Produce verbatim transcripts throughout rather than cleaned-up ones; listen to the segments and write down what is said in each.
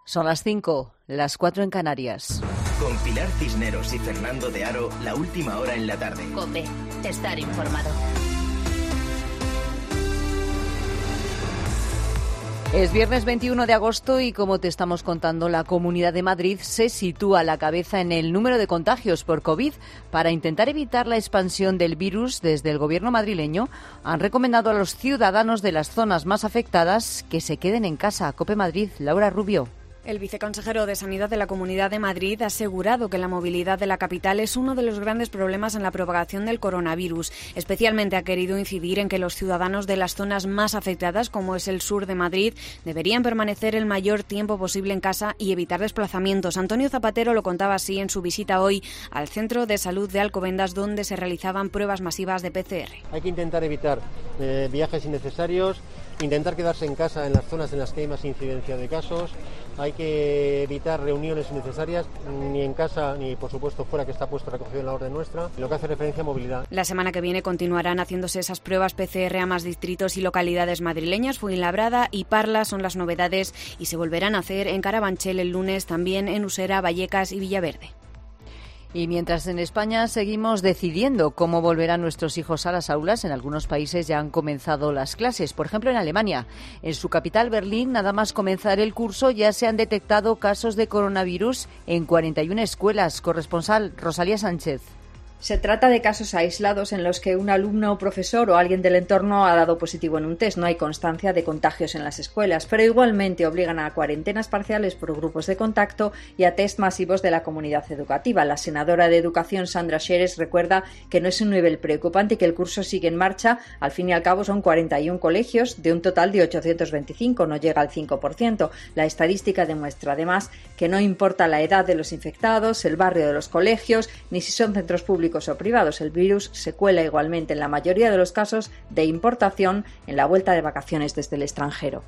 Son las cinco, las cuatro en Canarias. Con Pilar Cisneros y Fernando de Aro, la última hora en la tarde. COPE, estar informado. Es viernes veintiuno de agosto y, como te estamos contando, la Comunidad de Madrid se sitúa a la cabeza en el número de contagios por COVID. Para intentar evitar la expansión del virus, desde el Gobierno madrileño han recomendado a los ciudadanos de las zonas más afectadas que se queden en casa. COPE Madrid, Laura Rubio. El viceconsejero de Sanidad de la Comunidad de Madrid ha asegurado que la movilidad de la capital es uno de los grandes problemas en la propagación del coronavirus. Especialmente ha querido incidir en que los ciudadanos de las zonas más afectadas, como es el sur de Madrid, deberían permanecer el mayor tiempo posible en casa y evitar desplazamientos. Antonio Zapatero lo contaba así en su visita hoy al Centro de Salud de Alcobendas, donde se realizaban pruebas masivas de P C R. Hay que intentar evitar eh, viajes innecesarios, intentar quedarse en casa en las zonas en las que hay más incidencia de casos. Hay que evitar reuniones innecesarias, ni en casa ni, por supuesto, fuera, que está puesto recogido en la orden nuestra, lo que hace referencia a movilidad. La semana que viene continuarán haciéndose esas pruebas P C R a más distritos y localidades madrileñas. Fuenlabrada y Parla son las novedades y se volverán a hacer en Carabanchel el lunes, también en Usera, Vallecas y Villaverde. Y mientras en España seguimos decidiendo cómo volverán nuestros hijos a las aulas, en algunos países ya han comenzado las clases. Por ejemplo, en Alemania, en su capital, Berlín, nada más comenzar el curso ya se han detectado casos de coronavirus en cuarenta y una escuelas. Corresponsal Rosalía Sánchez. Se trata de casos aislados en los que un alumno o profesor o alguien del entorno ha dado positivo en un test. No hay constancia de contagios en las escuelas, pero igualmente obligan a cuarentenas parciales por grupos de contacto y a test masivos de la comunidad educativa. La senadora de Educación, Sandra Scheres, recuerda que no es un nivel preocupante y que el curso sigue en marcha. Al fin y al cabo son cuarenta y uno colegios de un total de ochocientos veinticinco, no llega al cinco por ciento. La estadística demuestra además que no importa la edad de los infectados, el barrio de los colegios, ni si son centros públicos o privados. El virus se cuela igualmente en la mayoría de los casos de importación en la vuelta de vacaciones desde el extranjero.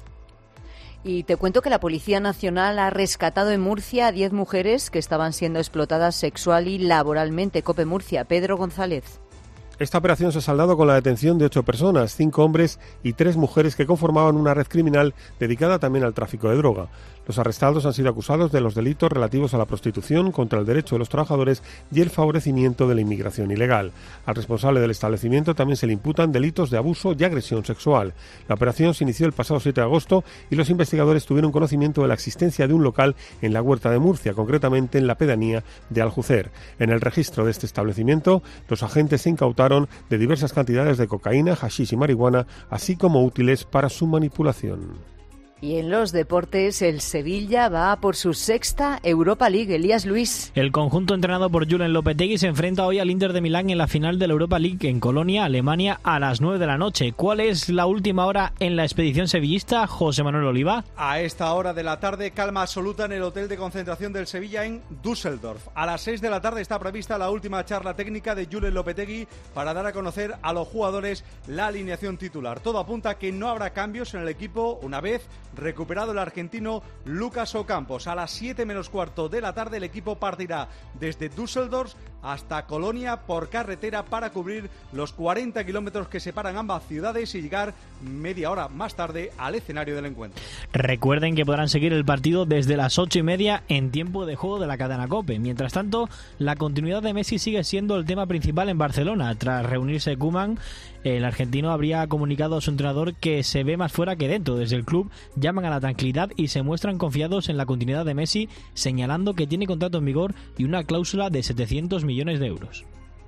Y te cuento que la Policía Nacional ha rescatado en Murcia a diez mujeres que estaban siendo explotadas sexual y laboralmente. COPE Murcia, Pedro González. Esta operación se ha saldado con la detención de ocho personas, cinco hombres y tres mujeres que conformaban una red criminal dedicada también al tráfico de droga. Los arrestados han sido acusados de los delitos relativos a la prostitución, contra el derecho de los trabajadores y el favorecimiento de la inmigración ilegal. Al responsable del establecimiento también se le imputan delitos de abuso y agresión sexual. La operación se inició el pasado siete de agosto y los investigadores tuvieron conocimiento de la existencia de un local en la Huerta de Murcia, concretamente en la pedanía de Aljucer. En el registro de este establecimiento, los agentes se incautaron de diversas cantidades de cocaína, haschís y marihuana, así como útiles para su manipulación. Y en los deportes, el Sevilla va por su sexta Europa League. Elías Luis. El conjunto entrenado por Julen Lopetegui se enfrenta hoy al Inter de Milán en la final de la Europa League en Colonia, Alemania, a las nueve de la noche. ¿Cuál es la última hora en la expedición sevillista, José Manuel Oliva? A esta hora de la tarde, calma absoluta en el hotel de concentración del Sevilla en Düsseldorf. A las seis de la tarde está prevista la última charla técnica de Julen Lopetegui para dar a conocer a los jugadores la alineación titular. Todo apunta a que no habrá cambios en el equipo una vez recuperado el argentino Lucas Ocampos. A las siete menos cuarto de la tarde el equipo partirá desde Düsseldorf hasta Colonia por carretera para cubrir los cuarenta kilómetros que separan ambas ciudades y llegar media hora más tarde al escenario del encuentro. Recuerden que podrán seguir el partido desde las ocho y media en tiempo de juego de la cadena COPE. Mientras tanto, la continuidad de Messi sigue siendo el tema principal en Barcelona. Tras reunirse Koeman, el argentino habría comunicado a su entrenador que se ve más fuera que dentro. Desde el club llaman a la tranquilidad y se muestran confiados en la continuidad de Messi, señalando que tiene contrato en vigor y una cláusula de setecientos millones de euros.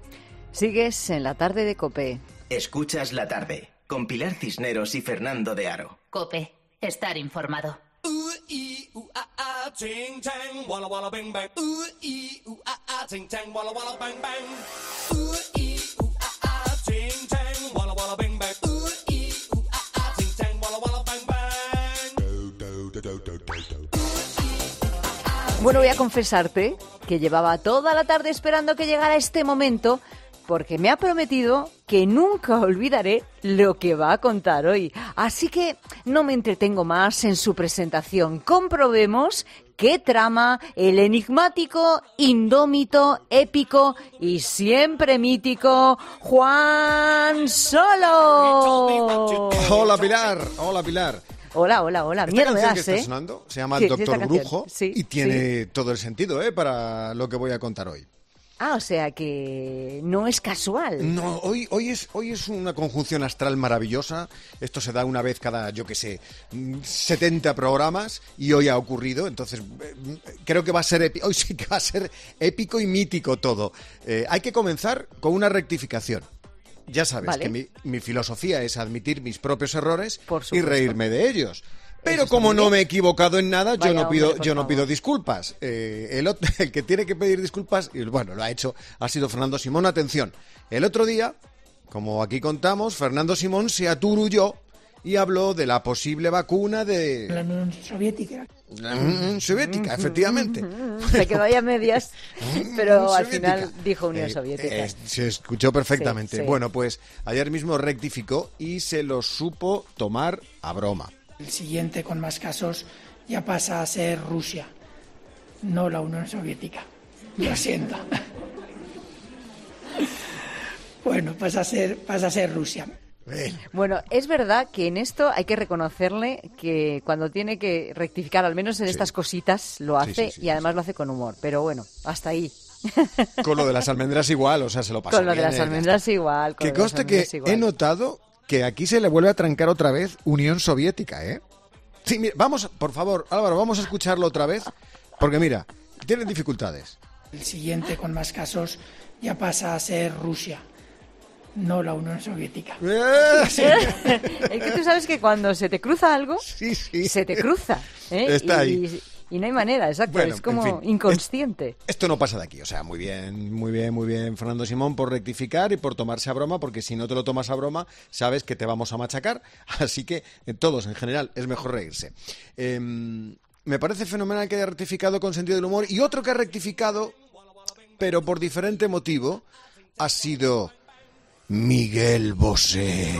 Sigues en la tarde de COPE. Escuchas la tarde con Pilar Cisneros y Fernando de Aro. COPE, estar informado. Bueno, voy a confesarte que llevaba toda la tarde esperando que llegara este momento porque me ha prometido que nunca olvidaré lo que va a contar hoy. Así que no me entretengo más en su presentación. Comprobemos qué trama el enigmático, indómito, épico y siempre mítico Juan Solo. Hola Pilar, hola Pilar. Hola, hola, hola. Esta Miedo me canción das, que ¿eh? está sonando se llama Sí, sí, Doctor esta canción. Brujo Sí, y tiene sí. todo el sentido, ¿eh? Para lo que voy a contar hoy. Ah, o sea que no es casual. No, hoy, hoy, es, hoy es una conjunción astral maravillosa. Esto se da una vez cada, yo qué sé, setenta programas y hoy ha ocurrido. Entonces, creo que va a ser épico. Hoy sí que va a ser épico y mítico todo. Eh, hay que comenzar con una rectificación. Ya sabes Vale. que mi, mi filosofía es admitir mis propios errores Por y supuesto. reírme de ellos. Pero está como muy no bien. me he equivocado en nada, Vaya yo no pido, hombre, por yo no favor. pido disculpas. Eh, el, otro- el que tiene que pedir disculpas, y bueno, lo ha hecho, ha sido Fernando Simón. Atención, el otro día, como aquí contamos, Fernando Simón se aturulló y habló de la posible vacuna de La Unión Soviética. la Unión Soviética, efectivamente. Se quedó ahí a medias, pero al Soviética. final dijo Unión Eh, Soviética. eh, se escuchó perfectamente. Sí, sí. Bueno, pues ayer mismo rectificó y se lo supo tomar a broma. El siguiente con más casos ya pasa a ser Rusia, no la Unión Soviética. Lo siento. Bueno, pasa a ser, pasa a ser Rusia. Bueno, es verdad que en esto hay que reconocerle que cuando tiene que rectificar, al menos en Sí. estas cositas, lo Sí, hace sí, sí, y además lo hace con humor. Pero bueno, hasta ahí. Con lo de las almendras igual, o sea, se lo pasó Con lo de bien, las eh, ya almendras igual. con Que lo de las conste que almendras igual. he notado que aquí se le vuelve a trancar otra vez Unión Soviética, ¿eh? Sí, mira, vamos, por favor, Álvaro, vamos a escucharlo otra vez, porque mira, tienen dificultades. El siguiente con más casos ya pasa a ser Rusia, no la Unión Soviética. Es que tú sabes que cuando se te cruza algo, Sí, sí. se te cruza. ¿eh? Está y, ahí. y no hay manera, exacto. Bueno, es como en fin, inconsciente. Esto no pasa de aquí, o sea, muy bien, muy bien, muy bien, Fernando Simón, por rectificar y por tomarse a broma, porque si no te lo tomas a broma, sabes que te vamos a machacar, así que en todos, en general, es mejor reírse. Eh, me parece fenomenal que haya rectificado con sentido del humor, y otro que ha rectificado, pero por diferente motivo, ha sido Miguel Bosé.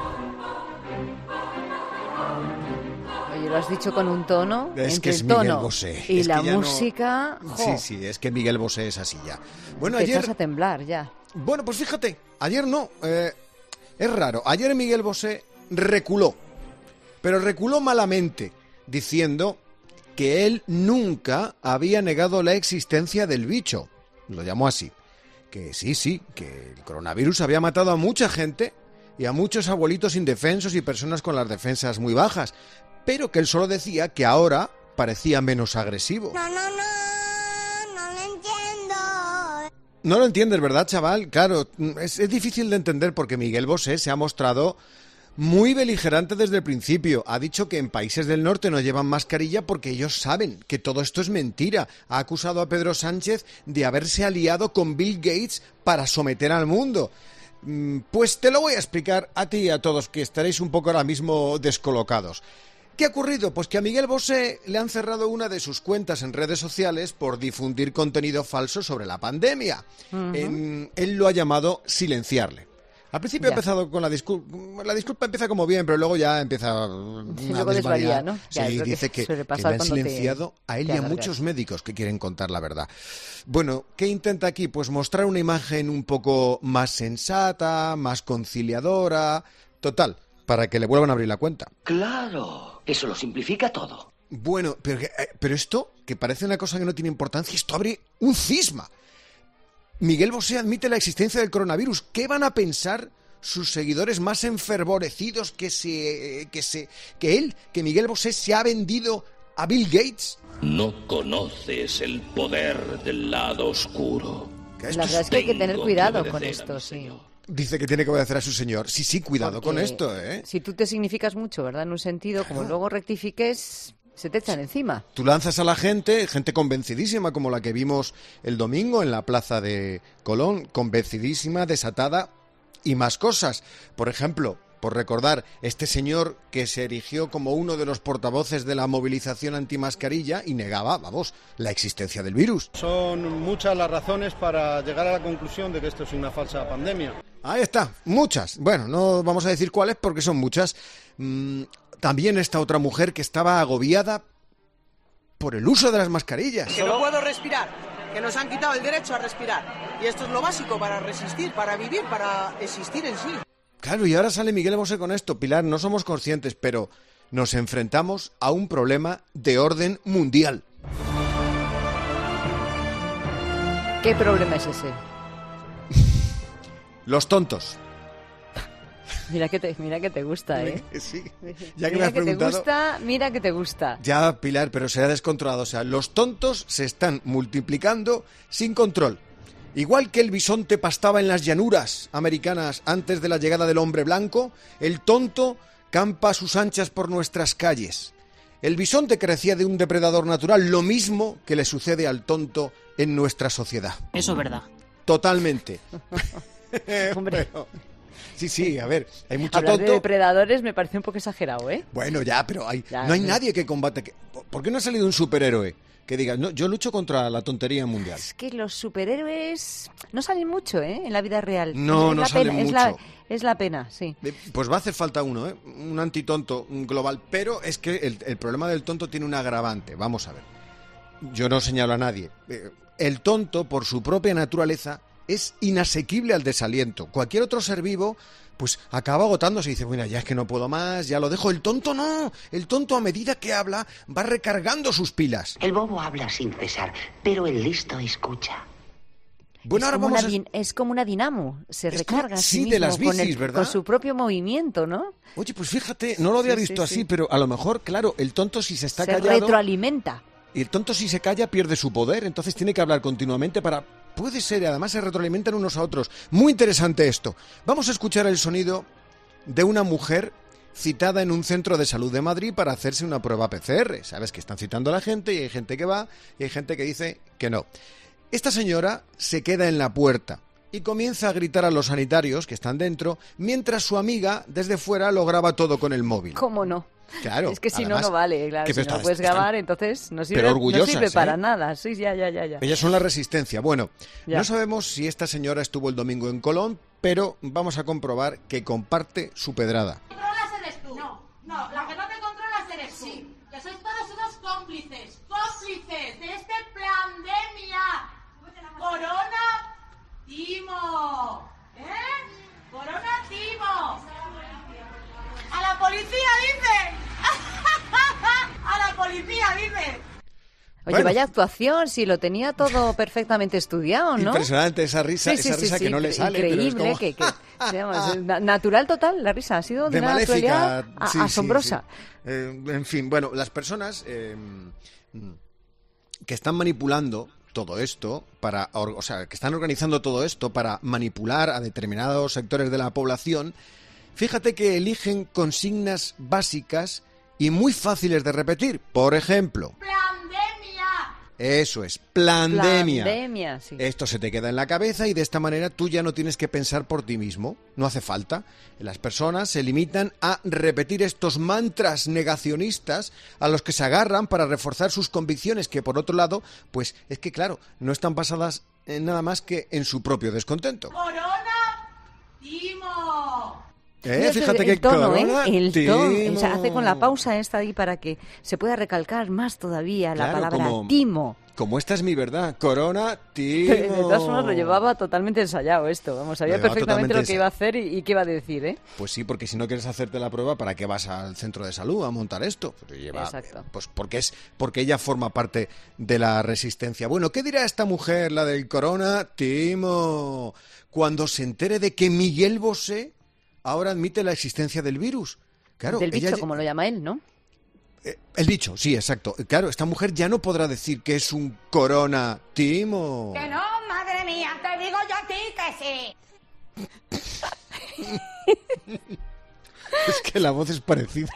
Oye, lo has dicho con un tono. Es entre que es el Miguel tono Bosé. y Es la que ya no- música. jo, Sí, sí, es que Miguel Bosé es así ya. Bueno, te ayer... echas a temblar ya. Bueno, pues fíjate, ayer no, eh, es raro, ayer Miguel Bosé reculó, pero reculó malamente, diciendo que él nunca había negado la existencia del bicho, lo llamó así, que sí, sí, que el coronavirus había matado a mucha gente y a muchos abuelitos indefensos y personas con las defensas muy bajas, pero que él solo decía que ahora parecía menos agresivo. No, no, no, no lo entiendo. No lo entiendes, ¿verdad, chaval? Claro, es, es difícil de entender porque Miguel Bosé se ha mostrado muy beligerante desde el principio. Ha dicho que en países del norte no llevan mascarilla porque ellos saben que todo esto es mentira. Ha acusado a Pedro Sánchez de haberse aliado con Bill Gates para someter al mundo. Mm, Pues te lo voy a explicar a ti y a todos que estaréis un poco ahora mismo descolocados. ¿Qué ha ocurrido? Pues que a Miguel Bosé le han cerrado una de sus cuentas en redes sociales por difundir contenido falso sobre la pandemia. Ujú. En- él lo ha llamado silenciarle. Al principio Ya. ha empezado con la disculpa. La disculpa empieza como bien, pero luego ya empieza Sí, a luego desvaría, desvariar. ¿no? Sí, Ya, es lo que dice que, suele que pasar le han cuando te- silenciado a él te y a alargas. muchos médicos que quieren contar la verdad. Bueno, ¿qué intenta aquí? Pues mostrar una imagen un poco más sensata, más conciliadora. Total, para que le vuelvan a abrir la cuenta. Claro, eso lo simplifica todo. Bueno, pero, que- eh, pero esto, que parece una cosa que no tiene importancia, esto abre un cisma. Miguel Bosé admite la existencia del coronavirus. ¿Qué van a pensar sus seguidores más enfervorecidos que se, que se, que él, que Miguel Bosé se ha vendido a Bill Gates? No conoces el poder del lado oscuro. Que La esto verdad es- es que hay que tener Tengo cuidado que con obedecer a esto, mi sí. señor. Dice que tiene que obedecer a su señor. Sí, sí, cuidado con Porque esto, ¿eh? Si tú te significas mucho, ¿verdad? En un sentido, como luego rectifiques, se te echan encima. Tú lanzas a la gente, gente convencidísima, como la que vimos el domingo en la plaza de Colón, convencidísima, desatada y más cosas. Por ejemplo, por recordar, este señor que se erigió como uno de los portavoces de la movilización antimascarilla y negaba, vamos, la existencia del virus. Son muchas las razones para llegar a la conclusión de que esto es una falsa pandemia. Ahí está, muchas. Bueno, no vamos a decir cuáles porque son muchas. Mm, también esta otra mujer que estaba agobiada por el uso de las mascarillas. Que no puedo respirar, que nos han quitado el derecho a respirar. Y esto es lo básico para resistir, para vivir, para existir en sí. Claro, y ahora sale Miguel Bosé con esto. Pilar, no somos conscientes, pero nos enfrentamos a un problema de orden mundial. ¿Qué problema es ese? Los tontos. Mira que te, mira que te gusta, ¿eh? Sí, ya que mira me has que preguntado. te gusta, mira que te gusta. Ya, Pilar, pero se ha descontrolado. O sea, los tontos se están multiplicando sin control. Igual que el bisonte pastaba en las llanuras americanas antes de la llegada del hombre blanco, el tonto campa a sus anchas por nuestras calles. El bisonte carecía de un depredador natural, lo mismo que le sucede al tonto en nuestra sociedad. Eso es verdad. Totalmente. Hombre. Bueno, sí, sí, a ver, hay mucho Hablar tonto. de depredadores me parece un poco exagerado, ¿eh? Bueno, ya, pero hay, Ya, no hay sí. nadie que combate. que- ¿Por qué no ha salido un superhéroe que diga, no, yo lucho contra la tontería mundial? Es que los superhéroes no salen mucho, ¿eh? En la vida real. No, es no la salen pena, es la- mucho. Es la pena, sí. Eh, Pues va a hacer falta uno, ¿eh? Un antitonto un global. Pero es que el, el problema del tonto tiene un agravante. Vamos a ver. Yo no señalo a nadie. Eh, El tonto, por su propia naturaleza, es inasequible al desaliento. Cualquier otro ser vivo, pues acaba agotándose y dice, bueno, ya es que no puedo más, ya lo dejo. El tonto no. El tonto, a medida que habla, va recargando sus pilas. El bobo habla sin cesar, pero el listo escucha. Bueno, es, ahora como vamos una a... din- es como una dinamo, se Es recarga como- a sí, sí de mismo las con, bicis, el- ¿verdad? con su propio movimiento, ¿no? Oye, pues fíjate, no lo había Sí, visto sí, así, sí. pero a lo mejor, claro, el tonto si se está Se callado... retroalimenta. Y el tonto si se calla pierde su poder, entonces tiene que hablar continuamente para... Puede ser, y además se retroalimentan unos a otros. Muy interesante esto. Vamos a escuchar el sonido de una mujer citada en un centro de salud de Madrid para hacerse una prueba P C R. Sabes que están citando a la gente y hay gente que va y hay gente que dice que no. Esta señora se queda en la puerta y comienza a gritar a los sanitarios que están dentro, mientras su amiga desde fuera lo graba todo con el móvil. ¿Cómo no? Claro. Es que si además, no, no vale. Claro, que si no está- lo puedes están- grabar, entonces no sirve, pero no orgullosas, sirve para ¿eh? nada. Sí, ya, ya, ya, ya. Ellas son la resistencia. Bueno, Ya. no sabemos si esta señora estuvo el domingo en Colón, pero vamos a comprobar que comparte su pedrada. controlas eres tú. No, no, la que no te controlas eres tú. Sí. Que sois todos unos cómplices, cómplices de este pandemia. Corona Timo. ¿Eh? Corona Timo. A la policía dice. A la policía dice. Oye, Bueno. vaya actuación, si lo tenía todo perfectamente estudiado, ¿no? Impresionante esa risa, Sí, sí, esa sí, risa sí, que no le incre- sale. pero es Increíble, como- que, que digamos, na- natural total, la risa ha sido de, de una maléfica. naturalidad a- sí, sí, asombrosa. sí. Eh, en fin, bueno, las personas eh, que están manipulando todo esto para, or- o sea, que están organizando todo esto para manipular a determinados sectores de la población, fíjate que eligen consignas básicas y muy fáciles de repetir. Por ejemplo, Pandemia. eso es, plandemia. Pandemia, sí. Esto se te queda en la cabeza y de esta manera tú ya no tienes que pensar por ti mismo. No hace falta. Las personas se limitan a repetir estos mantras negacionistas a los que se agarran para reforzar sus convicciones, que por otro lado, pues es que claro, no están basadas en nada más que en su propio descontento. Corona Timo. Eh, Mira, fíjate el que tono, ¿eh? corona, El tono. timo. O sea, hace con la pausa esta ahí para que se pueda recalcar más todavía la Claro, palabra como- timo. Como esta es mi verdad, corona, timo. De todas formas lo llevaba totalmente ensayado esto. Vamos, sabía Lo llevaba perfectamente totalmente lo que iba a hacer y, y qué iba a decir, ¿eh? Pues sí, porque si no quieres hacerte la prueba, ¿para qué vas al centro de salud a montar esto? Pero lleva- Exacto. Pues porque es porque ella forma parte de la resistencia. Bueno, ¿qué dirá esta mujer, la del corona, Timo, cuando se entere de que Miguel Bosé ahora admite la existencia del virus? Claro, Del ella bicho, ya- como lo llama él, ¿no? eh, el bicho, sí, exacto. Claro, esta mujer ya no podrá decir que es un corona, Timo. Que no, madre mía, te digo yo a ti que sí. Es que la voz es parecida.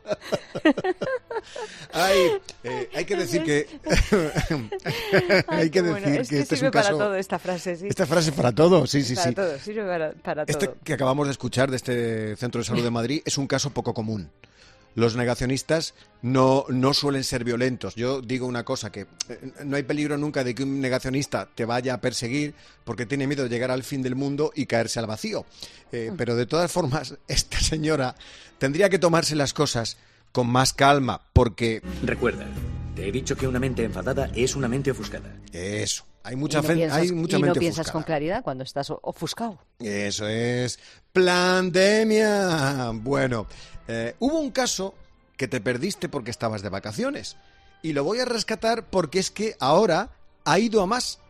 Ay, eh, hay que decir que hay que Qué decir bueno. Es que que este es sirve un caso. para todo esta frase, sí. Esta frase es para todo, sí, sí, para sí. todo, sirve para, para todo. Este que acabamos de escuchar de este Centro de Salud de Madrid es un caso poco común. Los negacionistas no, no suelen ser violentos. Yo digo una cosa, que eh, no hay peligro nunca de que un negacionista te vaya a perseguir porque tiene miedo de llegar al fin del mundo y caerse al vacío. Eh, pero de todas formas, esta señora tendría que tomarse las cosas con más calma porque... Recuerda, te he dicho que una mente enfadada es una mente ofuscada. Eso. Hay mucha, y no fe- piensas, hay mucha y no mente piensas ofuscada. con claridad cuando estás o- ofuscado. Eso es. Plandemia. Bueno, eh, hubo un caso que te perdiste porque estabas de vacaciones. Y lo voy a rescatar porque es que ahora ha ido a más.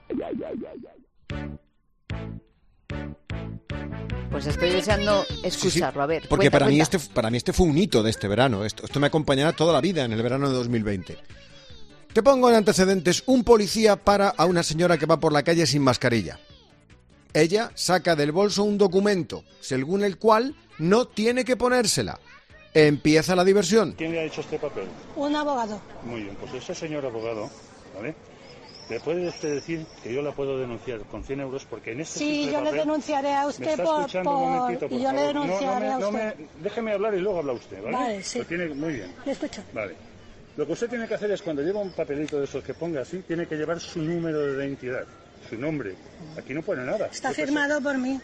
Pues estoy deseando escucharlo, sí, sí, a ver. Porque cuenta, para, cuenta. Mí este, para mí este fue un hito de este verano. Esto, esto me acompañará toda la vida en el verano de dos mil veinte. Te pongo en antecedentes. Un policía para a una señora que va por la calle sin mascarilla. Ella saca del bolso un documento, según el cual no tiene que ponérsela. Empieza la diversión. ¿Quién le ha hecho este papel? Un abogado. Muy bien, pues ese señor abogado, ¿vale? ¿Le puede usted decir que yo la puedo denunciar con cien euros? Porque en este Sí, simple yo papel, le denunciaré a usted ¿me está por... escuchando por... un momentito, por y yo favor? le denunciaré no, no me, a no usted. me, déjeme hablar y luego habla usted, ¿vale? Vale, sí. Lo tiene muy bien. Le escucho. Vale. Lo que usted tiene que hacer es, cuando lleva un papelito de esos que ponga así, tiene que llevar su número de identidad, su nombre. Aquí no pone nada. Está firmado por mí.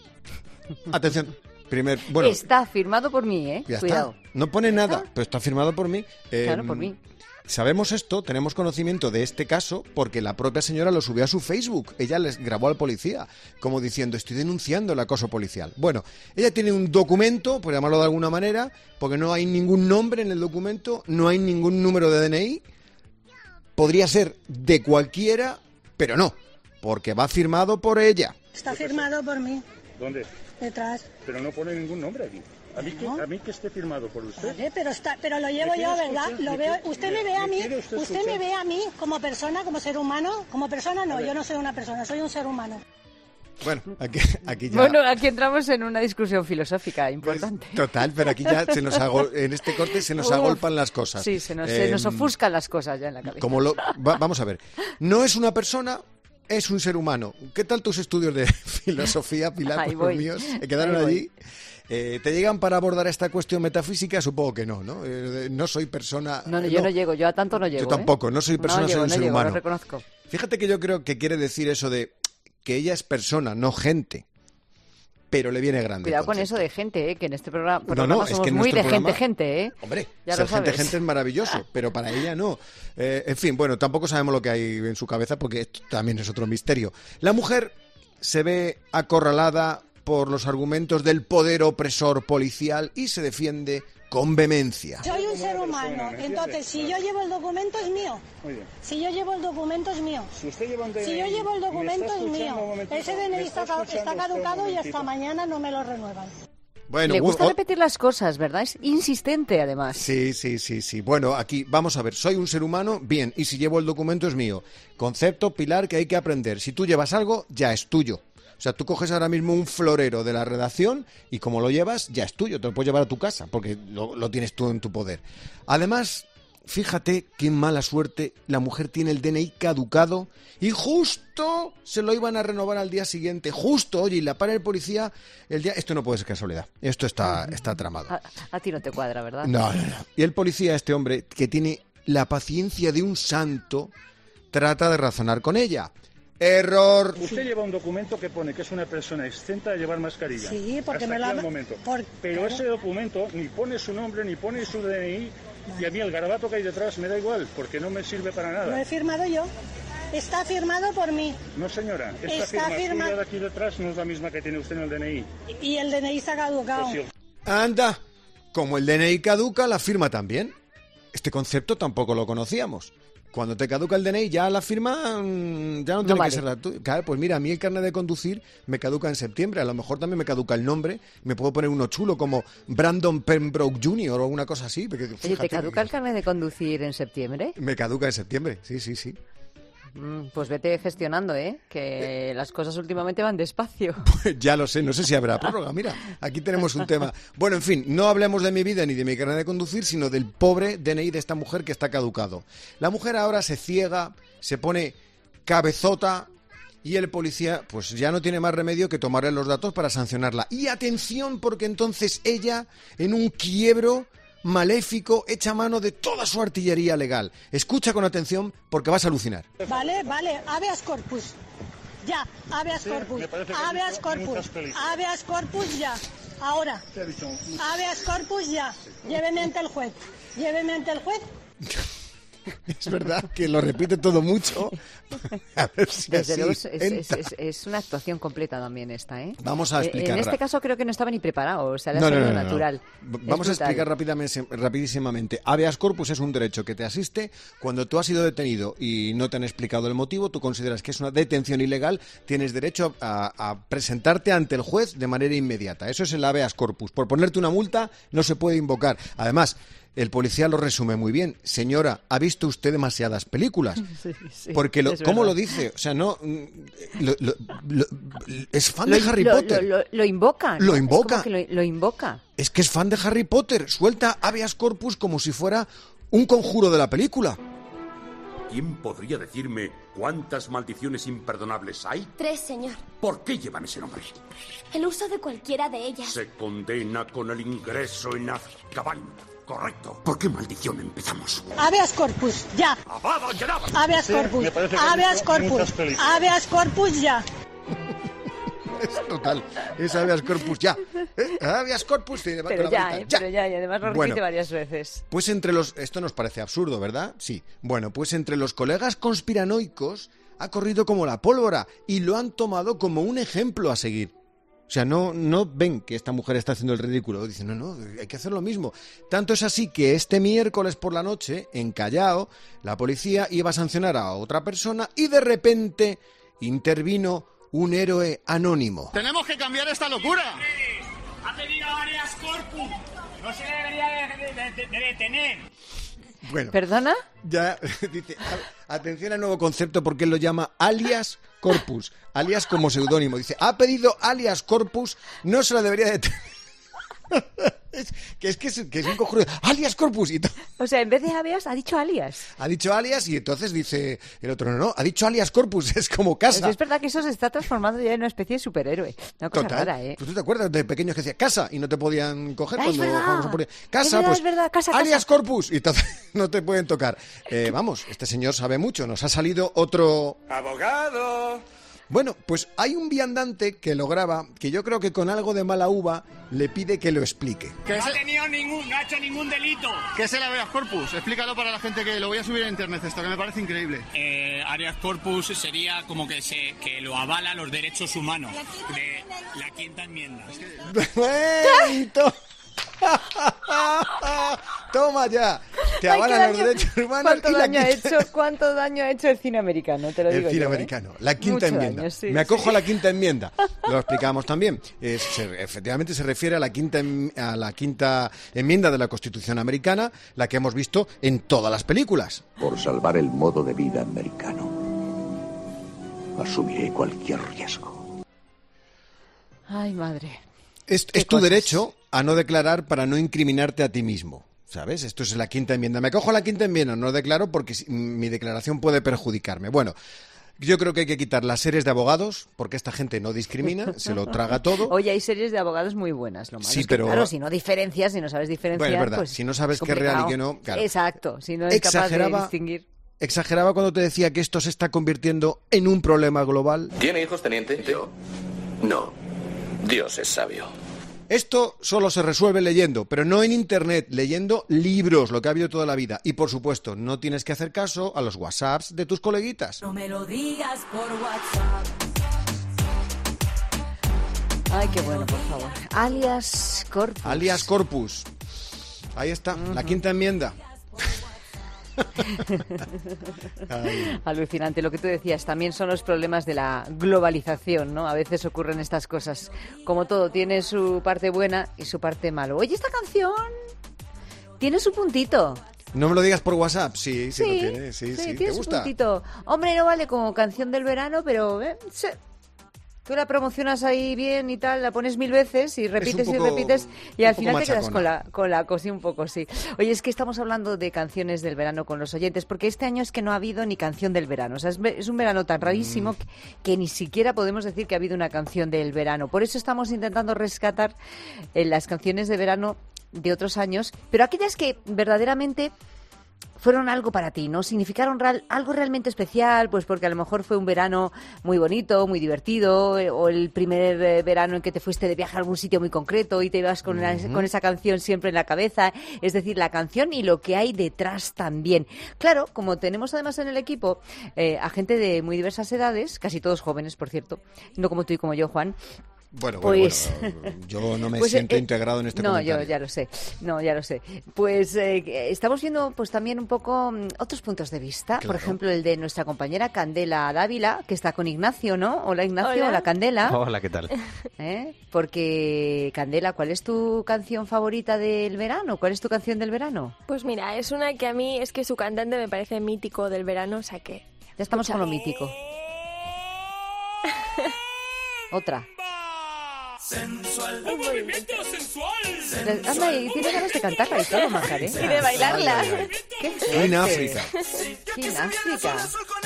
Atención. Primer, bueno, está firmado por mí, ¿eh? ya Cuidado. Está. No pone nada, pero está firmado por mí. Eh, Claro, por mí. Sabemos esto, tenemos conocimiento de este caso porque la propia señora lo subió a su Facebook. Ella les grabó al policía, como diciendo, estoy denunciando el acoso policial. Bueno, ella tiene un documento, por llamarlo de alguna manera, porque no hay ningún nombre en el documento, no hay ningún número de D N I. Podría ser de cualquiera, pero no, porque va firmado por ella. Está firmado por mí. ¿Dónde? Detrás. Pero no pone ningún nombre aquí. A mí, que, a mí que esté firmado por usted. Vale, pero está, pero lo llevo yo, ¿verdad? Escuchar? Lo veo. Usted me ve a mí, ¿Me usted, usted me ve a mí como persona, como ser humano, como persona no, yo no soy una persona, soy un ser humano. Bueno, aquí, aquí ya... Bueno, aquí entramos en una discusión filosófica importante. Pues, total, pero aquí ya se nos agol... en este corte se nos Uf, agolpan las cosas. Sí, se nos, eh, se nos ofuscan las cosas ya en la cabeza. Como lo... Va, vamos a ver, no es una persona, es un ser humano. ¿Qué tal tus estudios de filosofía, Pilar? Ahí Pues voy. los míos, ¿se quedaron Ahí voy. allí? Eh, ¿Te llegan para abordar esta cuestión metafísica? Supongo que no, ¿no? Eh, no soy persona... No, no, yo no. no llego, yo a tanto no llego. Yo tampoco, ¿eh? no soy persona, no soy llego, un no ser llego, humano. Lo reconozco. Fíjate que yo creo que quiere decir eso de que ella es persona, no gente. Pero le viene grande. Cuidado con eso de gente, ¿eh? Que en este programa, No, programa no, es somos que en muy de nuestro programa- gente, gente, ¿eh? Hombre, ya ser lo sabes. gente, gente es maravilloso, pero para ella no. Eh, en fin, bueno, tampoco sabemos lo que hay en su cabeza porque esto también es otro misterio. La mujer se ve acorralada por los argumentos del poder opresor policial y se defiende con vehemencia. Soy un ser humano, entonces si yo llevo el documento es mío. Muy bien. Si yo llevo el documento es mío. Si usted lleva un D N I... Si yo llevo el ¿me documento está es escuchando un mío. momentito? Ese D N I ¿Me está, está ca- escuchando está usted un caducado y momentito? hasta mañana no me lo renuevan. Bueno, Le gusta o- repetir las cosas, ¿verdad? Es insistente, además. Sí, sí, sí, sí. Bueno, aquí vamos a ver, soy un ser humano, bien, y si llevo el documento es mío. Concepto, Pilar, que hay que aprender. Si tú llevas algo, ya es tuyo. O sea, tú coges ahora mismo un florero de la redacción y como lo llevas, ya es tuyo, te lo puedes llevar a tu casa, porque lo, lo tienes tú en tu poder. Además, fíjate qué mala suerte, la mujer tiene el D N I caducado y justo se lo iban a renovar al día siguiente. Justo, oye, y la para el policía el día... Esto no puede ser casualidad, esto está, está tramado. A, a ti no te cuadra, ¿verdad? No, no, no. Y el policía, este hombre, que tiene la paciencia de un santo, trata de razonar con ella. Error. Usted lleva un documento que pone que es una persona exenta de llevar mascarilla. Sí, porque Hasta me lo aquí ha- al momento. por- Pero claro. ese documento ni pone su nombre, ni pone su D N I, y a mí el garabato que hay detrás me da igual, porque no me sirve para Lo nada. he firmado yo. Está firmado por mí. No, señora, esta Está firma firma- suya de aquí detrás no es la misma que tiene usted en el D N I. Y el D N I está caducado. Pues sí. Anda, como el D N I caduca, la firma también. Este concepto tampoco lo conocíamos. Cuando te caduca el D N I, ya la firma mm, ya no tiene vale. que ser la tuya. Claro, pues mira, a mí el carnet de conducir me caduca en septiembre. A lo mejor también me caduca el nombre. Me puedo poner uno chulo como Brandon Pembroke junior o alguna cosa así. Porque, Oye, fíjate, ¿te caduca el carnet de conducir en septiembre? Me caduca en septiembre, sí, sí, sí. Mm, Pues vete gestionando, ¿eh? Que las cosas últimamente van despacio. Ya lo sé, no sé si habrá prórroga. Mira, aquí tenemos un tema. Bueno, en fin, no hablemos de mi vida ni de mi carnet de conducir, sino del pobre D N I de esta mujer que está caducado. La mujer ahora se ciega, se pone cabezota y el policía pues ya no tiene más remedio que tomarle los datos para sancionarla. Y atención, porque entonces ella, en un quiebro maléfico, echa mano de toda su artillería legal. Escucha con atención porque vas a alucinar. Vale, vale, habeas corpus. Ya, habeas Sí, corpus. me parece que ha Habeas visto corpus. muchas películas. Habeas corpus ya. Ahora. ¿Qué ha dicho? Habeas corpus ya. Lléveme ante el juez. Lléveme ante el juez. Es verdad que lo repite todo mucho. A ver si Desde así luego es, es, entra. es, es una actuación completa también esta, ¿eh? Vamos a explicarla. En este caso creo que no estaba ni preparado, o sea, le ha No, no, salido no, no, no. natural. Vamos a Es brutal. explicar rápidamente, rapidísimamente. Habeas corpus es un derecho que te asiste cuando tú has sido detenido y no te han explicado el motivo, tú consideras que es una detención ilegal, tienes derecho a, a presentarte ante el juez de manera inmediata. Eso es el habeas corpus. Por ponerte una multa no se puede invocar. Además, el policía lo resume muy bien. Señora, ¿ha visto usted demasiadas películas? Sí, sí, Porque, lo, es ¿cómo verdad. lo dice? O sea, no... mm, lo- lo- lo- es fan Lo, de Harry lo- Potter. Lo, lo- lo invoca. ¿no? Lo Es invoca. como que lo, lo invoca. Es que es fan de Harry Potter. Suelta habeas corpus como si fuera un conjuro de la película. ¿Quién podría decirme cuántas maldiciones imperdonables hay? Tres, señor. ¿Por qué llevan ese nombre? El uso de cualquiera de ellas. Se condena con el ingreso en Azkaban. Correcto. ¿Por qué maldición empezamos? Habeas corpus, ya. ¡Abada, Kedavra! Habeas Sí, corpus, me parece que has habeas dicho corpus, muchas películas. habeas corpus, ya. Es total. Es habeas corpus ya. ¿Eh? Habeas corpus. Te levanta Pero la ya, varita, ¿eh? Pero ya, y además lo repite Bueno. varias veces. Pues entre los... Esto nos parece absurdo, ¿verdad? Sí. Bueno, pues entre los colegas conspiranoicos ha corrido como la pólvora y lo han tomado como un ejemplo a seguir. O sea, no, no ven que esta mujer está haciendo el ridículo. Dicen, no, no, hay que hacer lo mismo. Tanto es así que este miércoles por la noche, en Callao, la policía iba a sancionar a otra persona y de repente intervino un héroe anónimo. Tenemos que cambiar esta locura. Ha pedido habeas corpus. No se le debería de, de- de- de detener. Bueno, ¿Perdona? Ya dice, a- atención al nuevo concepto porque él lo llama alias corpus, alias como seudónimo. Dice, ha pedido alias corpus, no se la debería de... es, que es que es, que es un conjuro de alias corpus y to- O sea, en vez de habeas, ha dicho alias. ha dicho alias y entonces dice el otro, no, no, ha dicho alias corpus, es como casa. Es verdad que eso se está transformando ya en una especie de superhéroe. Una cosa Total. rara, ¿eh? Pues tú te acuerdas de pequeños que decía casa y no te podían coger Ah, es cuando verdad. jugábamos a poner casa, Es verdad, pues es verdad, casa, alias casa. corpus y entonces no te pueden tocar. Eh, vamos, este señor sabe mucho, nos ha salido otro ¡Abogado! Bueno, pues hay un viandante que lo graba, que yo creo que con algo de mala uva le pide que lo explique. No ha tenido ningún, no ha hecho ningún delito. ¿Qué es el habeas corpus? Explícalo para la gente que lo voy a subir a internet esto, que me parece increíble. Eh, habeas corpus sería como que se que lo avala los derechos humanos de la quinta enmienda. ¡Buenito! Toma ya, te Ay, qué avalan los daño. derechos humanos ¿Cuánto y la daño, ha quinta... hecho, ¿Cuánto daño ha hecho el cine americano? Te lo El digo cine yo, ¿eh? americano, la quinta Mucho enmienda. daño, sí, Me acojo sí. a la quinta enmienda. Lo explicamos también. Es- se- efectivamente se refiere a la quinta em- a la quinta enmienda de la Constitución americana, la que hemos visto en todas las películas. Por salvar el modo de vida americano, asumiré cualquier riesgo. Ay, madre. Es, Qué es tu cosas. derecho a no declarar para no incriminarte a ti mismo. ¿Sabes? Esto es la quinta enmienda. Me acojo a la quinta enmienda, no declaro porque si- mi declaración puede perjudicarme. Bueno, yo creo que hay que quitar las series de abogados porque esta gente no discrimina, se lo traga todo. Oye, hay series de abogados muy buenas, lo malo Sí, es que, pero- claro, si no diferencias, si no sabes diferenciar, Bueno, es verdad, pues si no sabes es qué es real y complicado. qué no, claro. Exacto, si no eres capaz de Exageraba- distinguir. Exageraba cuando te decía que esto se está convirtiendo en un problema global. ¿Tiene hijos, teniente? Yo. No. Dios es sabio. Esto solo se resuelve leyendo, pero no en internet, leyendo libros, lo que ha habido toda la vida. Y por supuesto, no tienes que hacer caso a los WhatsApps de tus coleguitas. No me lo digas por WhatsApp. Ay, qué bueno, por favor. Alias Corpus. Alias corpus. Ahí está, la quinta enmienda. Ay. Alucinante, lo que tú decías, también son los problemas de la globalización, ¿no? A veces ocurren estas cosas. Como todo, tiene su parte buena y su parte malo. Oye, esta canción tiene su puntito. No me lo digas por WhatsApp, sí, sí, Sí, lo tiene, sí, sí, ¿te tiene su gusta? puntito. Hombre, no vale como canción del verano, pero eh, sí. Tú la promocionas ahí bien y tal, la pones mil veces y repites poco- y repites y un al poco final te quedas con machacona. la, con la cosa un poco, sí. Oye, es que estamos hablando de canciones del verano con los oyentes, porque este año es que no ha habido ni canción del verano. O sea, es, ve- es un verano tan rarísimo Mm. que, que ni siquiera podemos decir que ha habido una canción del verano. Por eso estamos intentando rescatar eh, las canciones de verano de otros años, pero aquellas que verdaderamente fueron algo para ti, ¿no? Significaron real, algo realmente especial, pues porque a lo mejor fue un verano muy bonito, muy divertido, eh, o el primer eh, verano en que te fuiste de viaje a algún sitio muy concreto y te ibas con, una, Ujú. con esa canción siempre en la cabeza, es decir, la canción y lo que hay detrás también. Claro, como tenemos además en el equipo eh, a gente de muy diversas edades, casi todos jóvenes, por cierto, no como tú y como yo, Juan. Bueno, Pues, bueno, bueno, yo no me pues, siento eh, integrado en este no, comentario. yo ya lo sé, no, ya lo sé. Pues eh, estamos viendo pues también un poco mm, otros puntos de vista, Claro. por ejemplo el de nuestra compañera Candela Dávila, que está con Ignacio, ¿no? Hola Ignacio, Hola. hola Candela. Hola, ¿qué tal? ¿Eh? Porque, Candela, ¿cuál es tu canción favorita del verano? ¿Cuál es tu canción del verano? Pues mira, es una que a mí es que su cantante me parece mítico del verano, o sea que... Ya estamos Escucha. con lo mítico. Otra. Sensual. Un movimiento sensual. Anda, y tiene ganas de cantarla y todo, Macarena. Y de bailarla. Ay, ay, ay. ¿Qué En fuerte. África. ¿Qué en África?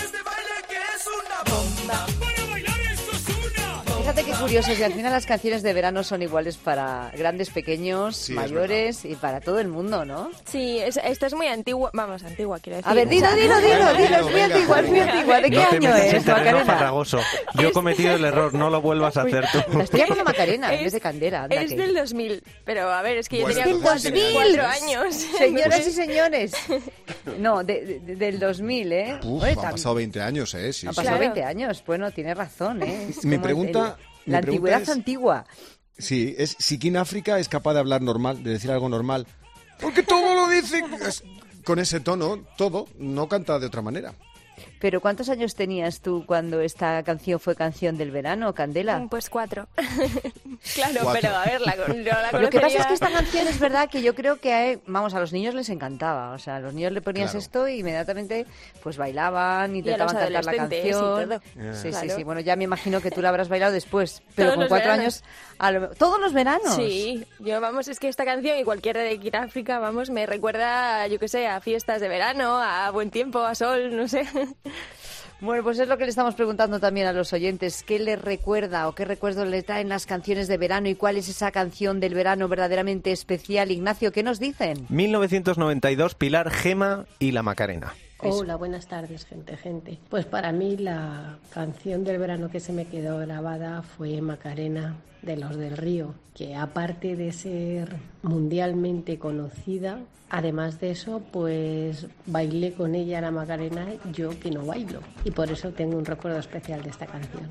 Fíjate qué curioso, y al final las canciones de verano son iguales para grandes, pequeños, Sí, es mayores y para todo el mundo, ¿no? Sí, es- esta es muy antigua, vamos, antigua quiero decir. A ver, dilo, dilo, dilo, dilo, es muy antigua, es muy antigua. ¿De qué No te año metas es, en terreno Macarena? farragoso. Yo he cometido el error, no lo vuelvas a hacer tú. La estoy llamando Macarena en Es- vez de Candela. anda Es que- del dos mil, pero a ver, es que yo Bueno, tenía entonces cuatro, tiene cuatro años. años. Señoras y señores. No, de- de- del dos mil, ¿eh? Uf, Oye, han tam- pasado veinte años, ¿eh? Sí, Han sí. pasado Claro. veinte años. Bueno, tiene razón, ¿eh? Es Mi como pregunta- el- mi la pregunta antigüedad es- antigua. Sí, es si King África es capaz de hablar normal, de decir algo normal. Porque todo lo dice es- con ese tono, todo, no canta de otra manera. Pero ¿cuántos años tenías tú cuando esta canción fue canción del verano, Candela? Pues cuatro. Claro, Cuatro. pero a ver, la, yo la Lo que pasa conocería- es que esta canción es verdad que yo creo que, a, vamos, a los niños les encantaba. O sea, a los niños le ponías Claro. esto y inmediatamente pues bailaban, Y a intentaban los cantar la adolescentes y canción. todo. Sí, sí, Claro. sí. Bueno, ya me imagino que tú la habrás bailado después. Pero Todos con los cuatro veranos. años... a lo- ¿Todos los veranos? Sí, yo vamos, es que esta canción y cualquiera de King África, vamos, me recuerda, yo qué sé, a fiestas de verano, a buen tiempo, a sol, no sé. Bueno, pues es lo que le estamos preguntando también a los oyentes. ¿Qué les recuerda o qué recuerdos le traen las canciones de verano y cuál es esa canción del verano verdaderamente especial? Ignacio, ¿qué nos dicen? mil novecientos noventa y dos, Pilar, Gema y la Macarena. Hola, buenas tardes, gente, gente. Pues para mí la canción del verano que se me quedó grabada fue Macarena de Los del Río, que aparte de ser mundialmente conocida, además de eso, pues bailé con ella la Macarena, yo que no bailo, y por eso tengo un recuerdo especial de esta canción.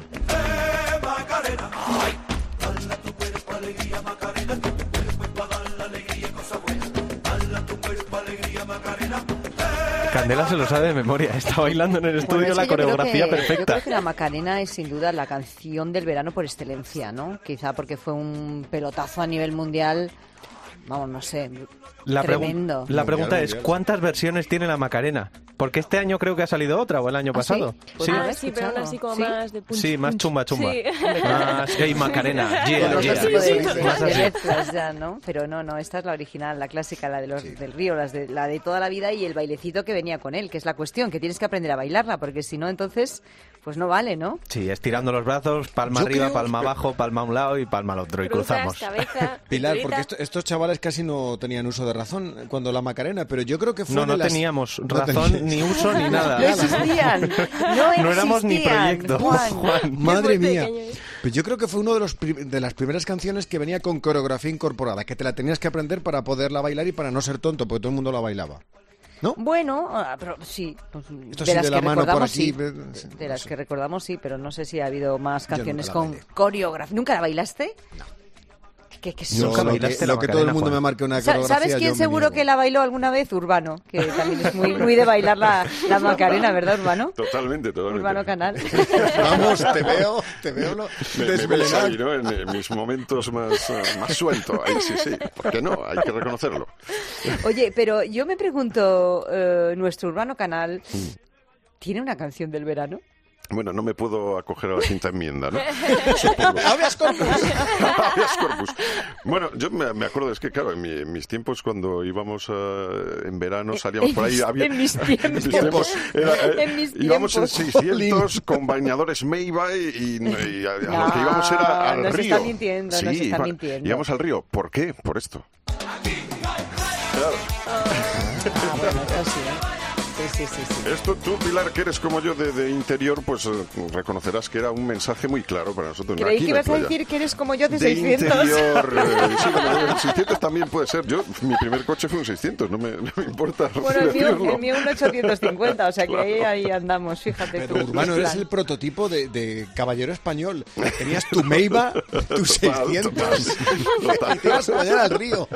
Candela se lo sabe de memoria, está bailando en el estudio Bueno, es la que yo creo coreografía que- perfecta. Yo creo que la Macarena es sin duda la canción del verano por excelencia, ¿no? Quizá porque fue un pelotazo a nivel mundial, vamos, no sé, La, pregun- tremendo. la pregunta Mundial, es, mundial. ¿cuántas versiones tiene la Macarena? Porque este año creo que ha salido otra, o el año ¿Ah, sí? pasado. Pues no lo he Ah, sí, pero aún escuchado. así como ¿Sí? más de punch, Sí, más punch. chumba chumba. Sí. Más, ¡ey, Macarena! Con Yeah, otro yeah. tipo de, de- Más de así. mezclas ya, ¿no? Pero no, no, esta es la original, la clásica, la de los del río, las de, la de toda la vida y el bailecito que venía con él, que es la cuestión, que tienes que aprender a bailarla, porque si no, entonces, pues no vale, ¿no? Sí, estirando los brazos, palma Yo arriba, creo- palma abajo, palma a un lado y palma al otro y Cruzas, cruzamos. cabeza, Pilar, cinturita. porque esto- estos chavales casi no tenían uso de razón cuando la Macarena, pero yo creo que fue No, de no las- teníamos no razón, teníais. ni uso, ni nada. No existían, no No éramos ni existían, proyecto, Juan. Juan. Madre fuerte, mía. pequeño es. Pues yo creo que fue una de, los prim- de las primeras canciones que venía con coreografía incorporada, que te la tenías que aprender para poderla bailar y para no ser tonto, porque todo el mundo la bailaba. Bueno, ah, pero sí, pues, Esto de sí, las de que la mano por recordamos aquí, sí, ve- de, sí, de no las sé. que recordamos sí, pero no sé si ha habido más nunca canciones la con bailé. coreografía. ¿Nunca la bailaste? No. ¿Qué, qué Yo Nunca lo que, bailaste la lo que todo el Macarena, mundo Juan. me marque una Sa- coreografía. ¿Sabes quién yo me seguro niego. que la bailó alguna vez? Urbano, que también es muy, muy de bailar la, la Macarena, ¿verdad, Urbano? Totalmente, totalmente. Urbano Canal. Vamos, te veo, te veo lo- Me, me ves desvelar. ahí, ¿no? En, en mis momentos más, eh, más suelto. Ahí sí, sí. ¿Por qué no? Hay que reconocerlo. Oye, pero yo me pregunto, eh, ¿nuestro Urbano Canal tiene una canción del verano? Bueno, no me puedo acoger a la quinta enmienda, ¿no? Habeas corpus. Habeas corpus. Bueno, yo me, me acuerdo, es que claro, en, mi- en mis tiempos cuando íbamos a- en verano salíamos por ahí. Había, en mis tiempos. tiempos, era, eh, En mis íbamos en tiempos. seiscientos con bañadores Maybach y, y a, a No, lo que íbamos era al nos río. está mintiendo, sí, nos está iba- mintiendo. íbamos al río. ¿Por qué? Por esto. Claro. Ah, bueno, eso sí, ¿eh? sí, sí, sí. Esto tú, Pilar, que eres como yo de, de interior, pues eh, reconocerás que era un mensaje muy claro para nosotros. Creí Aquí que en la ibas a playa. decir que eres como yo de, De seiscientos. interior, eh, sí, como yo, el seiscientos también puede ser. Yo, mi primer coche fue un seiscientos, no me, no me importa. Bueno, el mío, decirlo. el mío un ochocientos cincuenta, o sea que Claro. ahí, ahí andamos, fíjate Pero, tú. Urbano, eres Plan. el prototipo de, de caballero español. Tenías tu Meiba, tus seiscientos, y te ibas a bañar al río.